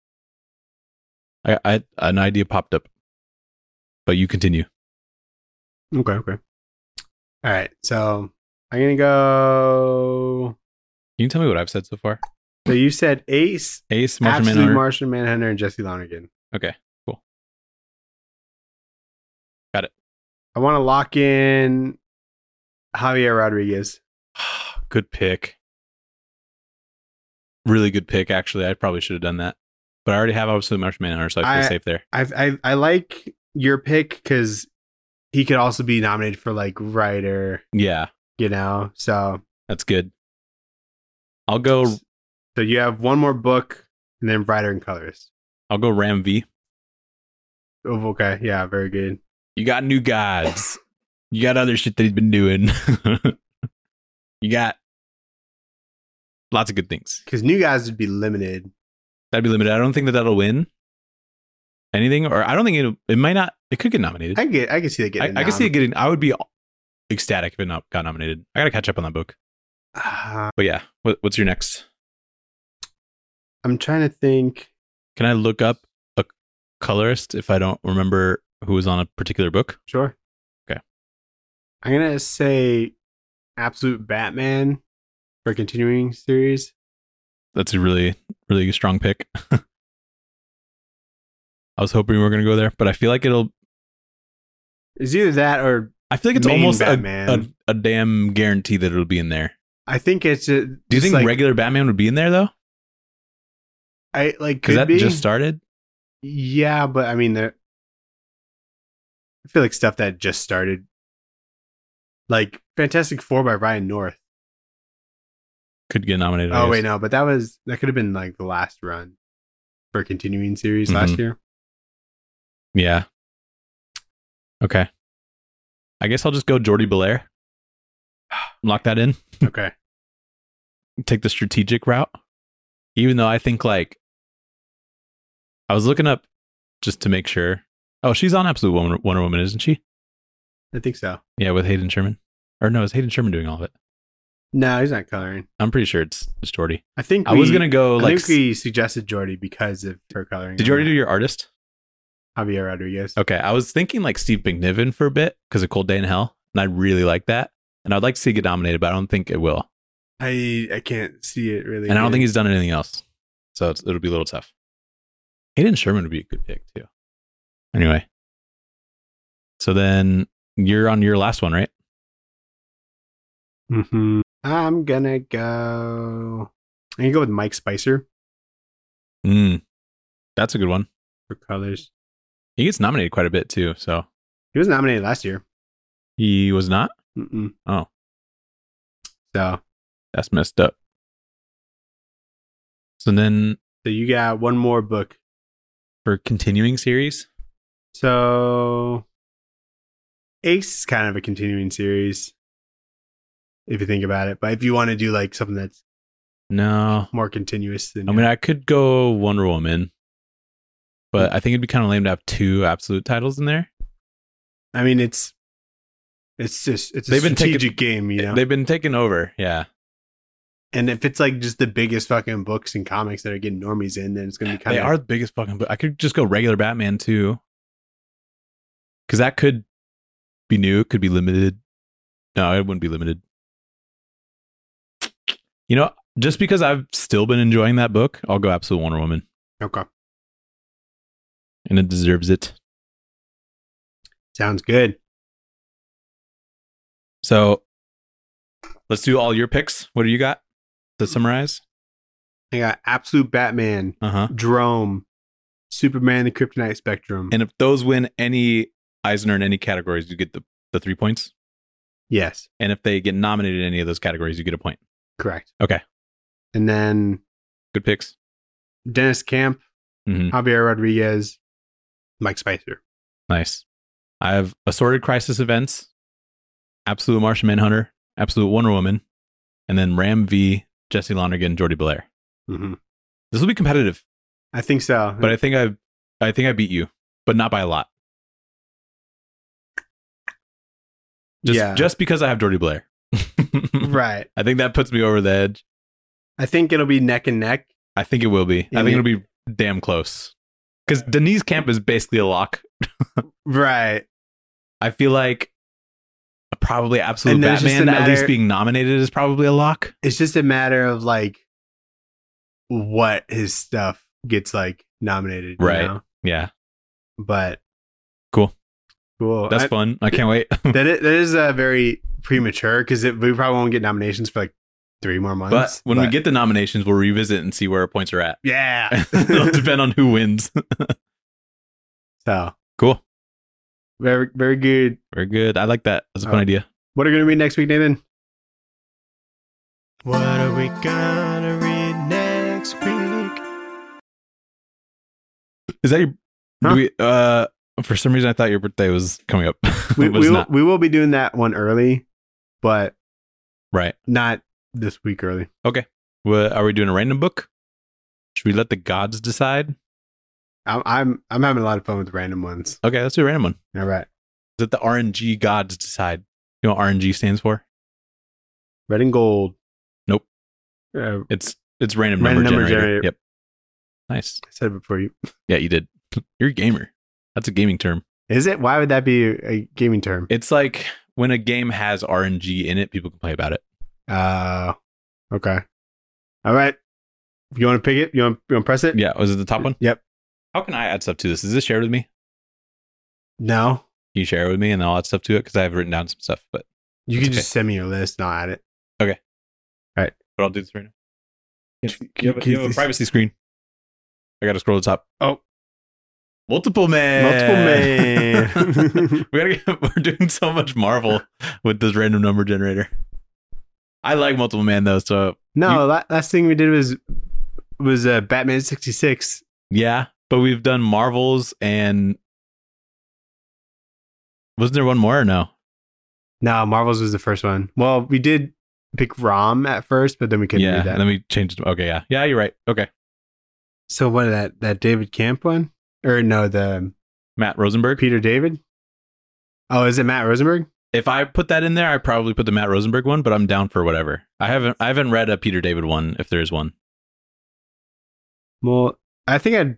An idea popped up, but you continue. Okay. All right. So I'm going to go. Can you tell me what I've said so far? So you said Ace, Martian Manhunter, and Jesse Lonergan. Okay, cool. Got it. I want to lock in Javier Rodriguez. Good pick. Really good pick, actually. I probably should have done that. But I already have obviously Martian Manhunter, so I feel safe there. I like your pick because he could also be nominated for like writer. Yeah. So that's good. I'll go. So you have one more book and then writer and colorist. I'll go Ram V. Oh, okay. Yeah, very good. You got New Gods. You got other shit that he's been doing. You got lots of good things. Because New Gods would be limited. That'd be limited. I don't think that'll win anything, or I don't think it might not. It could get nominated. I can see it getting. I can see it getting. I would be ecstatic if it got nominated. I gotta catch up on that book. But yeah, what's your next? I'm trying to think. Can I look up a colorist if I don't remember who was on a particular book? Sure. Okay. I'm gonna say Absolute Batman for continuing series. That's a really, really strong pick. I was hoping we were going to go there, but I feel like it's either that or I feel like it's almost a damn guarantee that it'll be in there. I think it's. Do you think like, regular Batman would be in there though? I like because that just started. Yeah, but I mean, I feel like stuff that just started, like Fantastic Four by Ryan North. Could get nominated. Oh wait, no, but that could have been like the last run for a continuing series last year. Yeah. Okay. I guess I'll just go Jordi Belair. Lock that in. Okay. Take the strategic route. Even though I think like I was looking up just to make sure. Oh, she's on Absolute Wonder Woman, isn't she? I think so. Yeah, with Hayden Sherman. Or no, is Hayden Sherman doing all of it? No, he's not coloring. I'm pretty sure it's Jordi. I think I was gonna go. I think we suggested Jordi because of her coloring. Did you already do your artist? Javier Rodriguez. Okay, I was thinking like Steve McNiven for a bit because of Cold Day in Hell, and I really like that, and I'd like to see it get nominated, but I don't think it will. I can't see it really, and I don't think he's done anything else, so it'll be a little tough. Hayden Sherman would be a good pick too. Anyway, so then you're on your last one, right? Mm-hmm. I'm gonna go with Mike Spicer. That's a good one for colors. He gets nominated quite a bit too. So he was nominated last year. He was not. Oh, so that's messed up. So you got one more book for continuing series. So Ace is kind of a continuing series, if you think about it. But if you want to do like something that's No. more continuous, than I mean, I could go Wonder Woman, but I think it'd be kind of lame to have two absolute titles in there. I mean, it's a strategic game, you know. They've been taken over, yeah. And if it's like just the biggest fucking books and comics that are getting normies in, then it's gonna be kind They of. are the biggest fucking. But I could just go regular Batman too, because that could be new. It could be limited. No, it wouldn't be limited. You know, just because I've still been enjoying that book, I'll go Absolute Wonder Woman, Okay, and it deserves it. sounds good. So let's do all your picks. What do you got to summarize? I got Absolute Batman, Uh-huh. Drome, Superman, the Kryptonite Spectrum. And if those win any Eisner in any categories, you get the 3 points. Yes, And if they get nominated in any of those categories, you get a point. correct. Okay. And then Good picks. Dennis Camp, Mhm. Javier Rodriguez, Mike Spicer. Nice. I have Assorted Crisis Events, Absolute Martian Manhunter, Absolute Wonder Woman, and then Ram V, Jesse Lonergan, Jordy Belair. Mm-hmm. This will be competitive, I think so. but I think I beat you, but not by a lot. Just because I have Jordy Belair. Right. I think that puts me over the edge. I think it'll be neck and neck. I think it will be. Yeah, I think it'll be damn close. Because Denise Camp is basically a lock. Right. I feel like probably Absolute And there's just Batman, a at matter- least being nominated, is probably a lock. It's just a matter of like what his stuff gets like nominated. you Right. know? Yeah. But Cool. Cool. That's fun. I can't wait. That is very premature because we probably won't get nominations for like 3 more months. But when we get the nominations, we'll revisit and see where our points are at. yeah. It'll depend on who wins. So Cool. very, very good. Very good. I like that. That's a fun Oh. idea. What are we going to read next week, Nathan? What are we gonna read next week? Is that your... Huh? Do we, for some reason, I thought your birthday was coming up. We, But it's not. we will be doing that one early, but Right. not this week early. What, are we doing a random book? Should we let the gods decide? I'm having a lot of fun with random ones. Okay, let's do a random one. All right. Let the RNG gods decide. You know what RNG stands for? Red and gold. Nope. I It's random, Random number number generator. generator. Yep. Nice. said it before you. Yeah, you did. You're a gamer. That's a gaming term. Is it? Why would that be a gaming term? It's like when a game has RNG in it, people can play about it. Okay. All right. You want to pick it? You want to press it? Yeah. Was it the top one? Yep. How can I add stuff to this? Is this shared with me? No. Can you share it with me and then I'll add stuff to it? Because I have written down some stuff, but You That's can okay. just send me your list and I'll add it. I'll do this right now. You have a privacy screen. I got to scroll to the top. Oh. Multiple man. Multiple man. We're doing so much Marvel with this random number generator. I like multiple man though, so No, last thing we did was Batman 66. yeah. But we've done Marvels and wasn't there one more or no? No, Marvels was the first one. Well, we did pick Rom at first, but then we couldn't Yeah, do that. and then we changed it. Okay, yeah, you're right. Okay, So what that David Camp one? Or no, the Matt Rosenberg. Peter David? Oh, is it Matt Rosenberg? If I put that in there, I probably put the Matt Rosenberg one, but I'm down for whatever. I haven't read a Peter David one. If there is one, Well, I think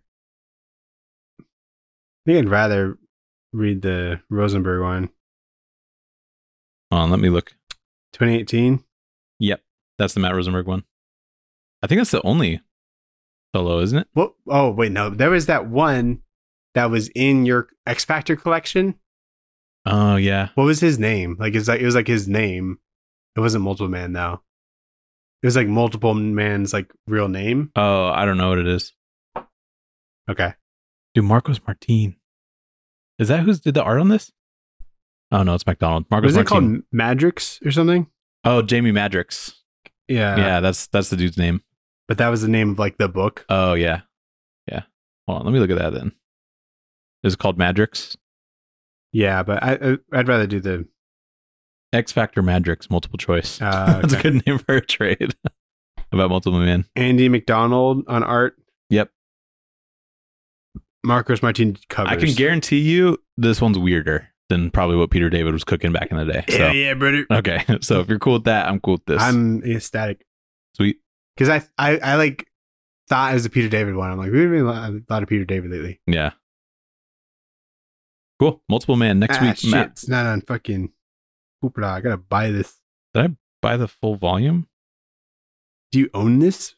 I'd rather read the Rosenberg one. hold on, let me look. 2018. Yep, that's the Matt Rosenberg one. I think that's the only solo, isn't it? What? Oh, wait, no. There was that one that was in your X Factor collection. Oh yeah, What was his name? Like it was like his name. It wasn't Multiple Man though. It was like Multiple Man's like real name. oh I don't know what it is. Okay. Dude, Marcos Martin. Is that who's did the art on this? Oh no, it's McDonald. Marcos Was it Martin. called Madrix or something? Oh, Jamie Madrix. Yeah, that's the dude's name. But that was the name of like the book. Oh yeah, yeah. Hold on, let me look at that then. is called Madrix. Yeah, but I'd rather do the X Factor Madrix multiple choice. Okay. That's a good name for a trade about Multiple Man. Andy McDonald on art. Yep. Marcos Martin covers. I can guarantee you this one's weirder than probably what Peter David was cooking back in the day. So. Yeah, brother. Okay, so if you're cool with that, I'm cool with this. I'm ecstatic. Sweet. Because I like thought it was the Peter David one. I'm like, we've been a lot of Peter David lately. Yeah. Cool. Multiple Man next week. Shit, Matt, it's not on fucking Hoopla. I gotta buy this. did I buy the full volume? Do you own this?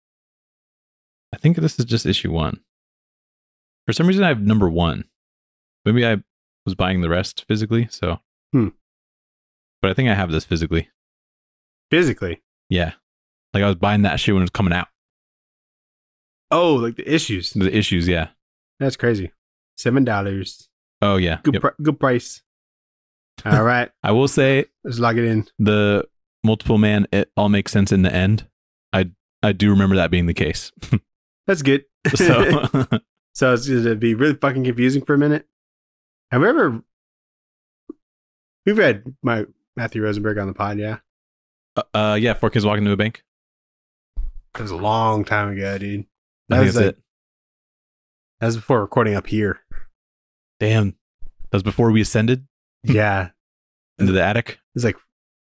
I think this is just issue 1. For some reason, I have number 1. Maybe I was buying the rest physically. So, but I think I have this physically. Physically? Yeah. Like I was buying that shit when it was coming out. Oh, like the issues. The issues, yeah. That's crazy. $7. Oh yeah. Good, Yep. good price. All right, I will say let's log it in. the Multiple Man, it all makes sense in the end. I do remember that being the case. That's good. So So it's going to be really fucking confusing for a minute. Have we ever... We've read my Matthew Rosenberg on the pod, yeah? yeah, 4 Kids Walking to a Bank. That was a long time ago, dude. I That think was that's like, it. that was before recording up here. Damn. That was before we ascended Yeah. into the attic. It's like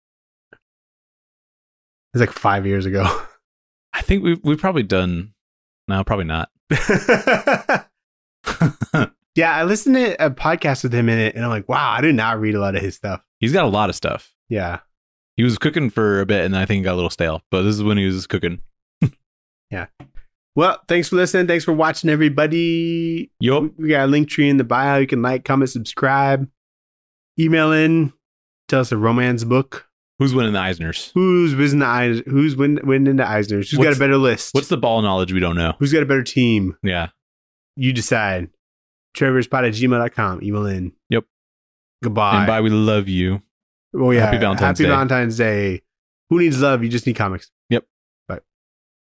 5 years ago. I think we've probably done. No, probably not. Yeah, I listened to a podcast with him in it, and I'm like, wow, I did not read a lot of his stuff. He's got a lot of stuff. Yeah. He was cooking for a bit, and I think it got a little stale. But this is when he was cooking. Yeah. Well, thanks for listening. Thanks for watching, everybody. Yup. We got a link tree in the bio. You can like, comment, subscribe. Email in. Tell us a romance book. Who's winning the Eisners? Who's winning the Eisners? Who's winning the Eisners? Who's got a better list? What's the ball knowledge we don't know? Who's got a better team? Yeah. You decide. TrevorSpot@gmail.com. Email in. Yep. Goodbye. And bye, we love you. Oh, yeah. Happy Valentine's Day. Happy Valentine's Day. Who needs love? You just need comics. Yep.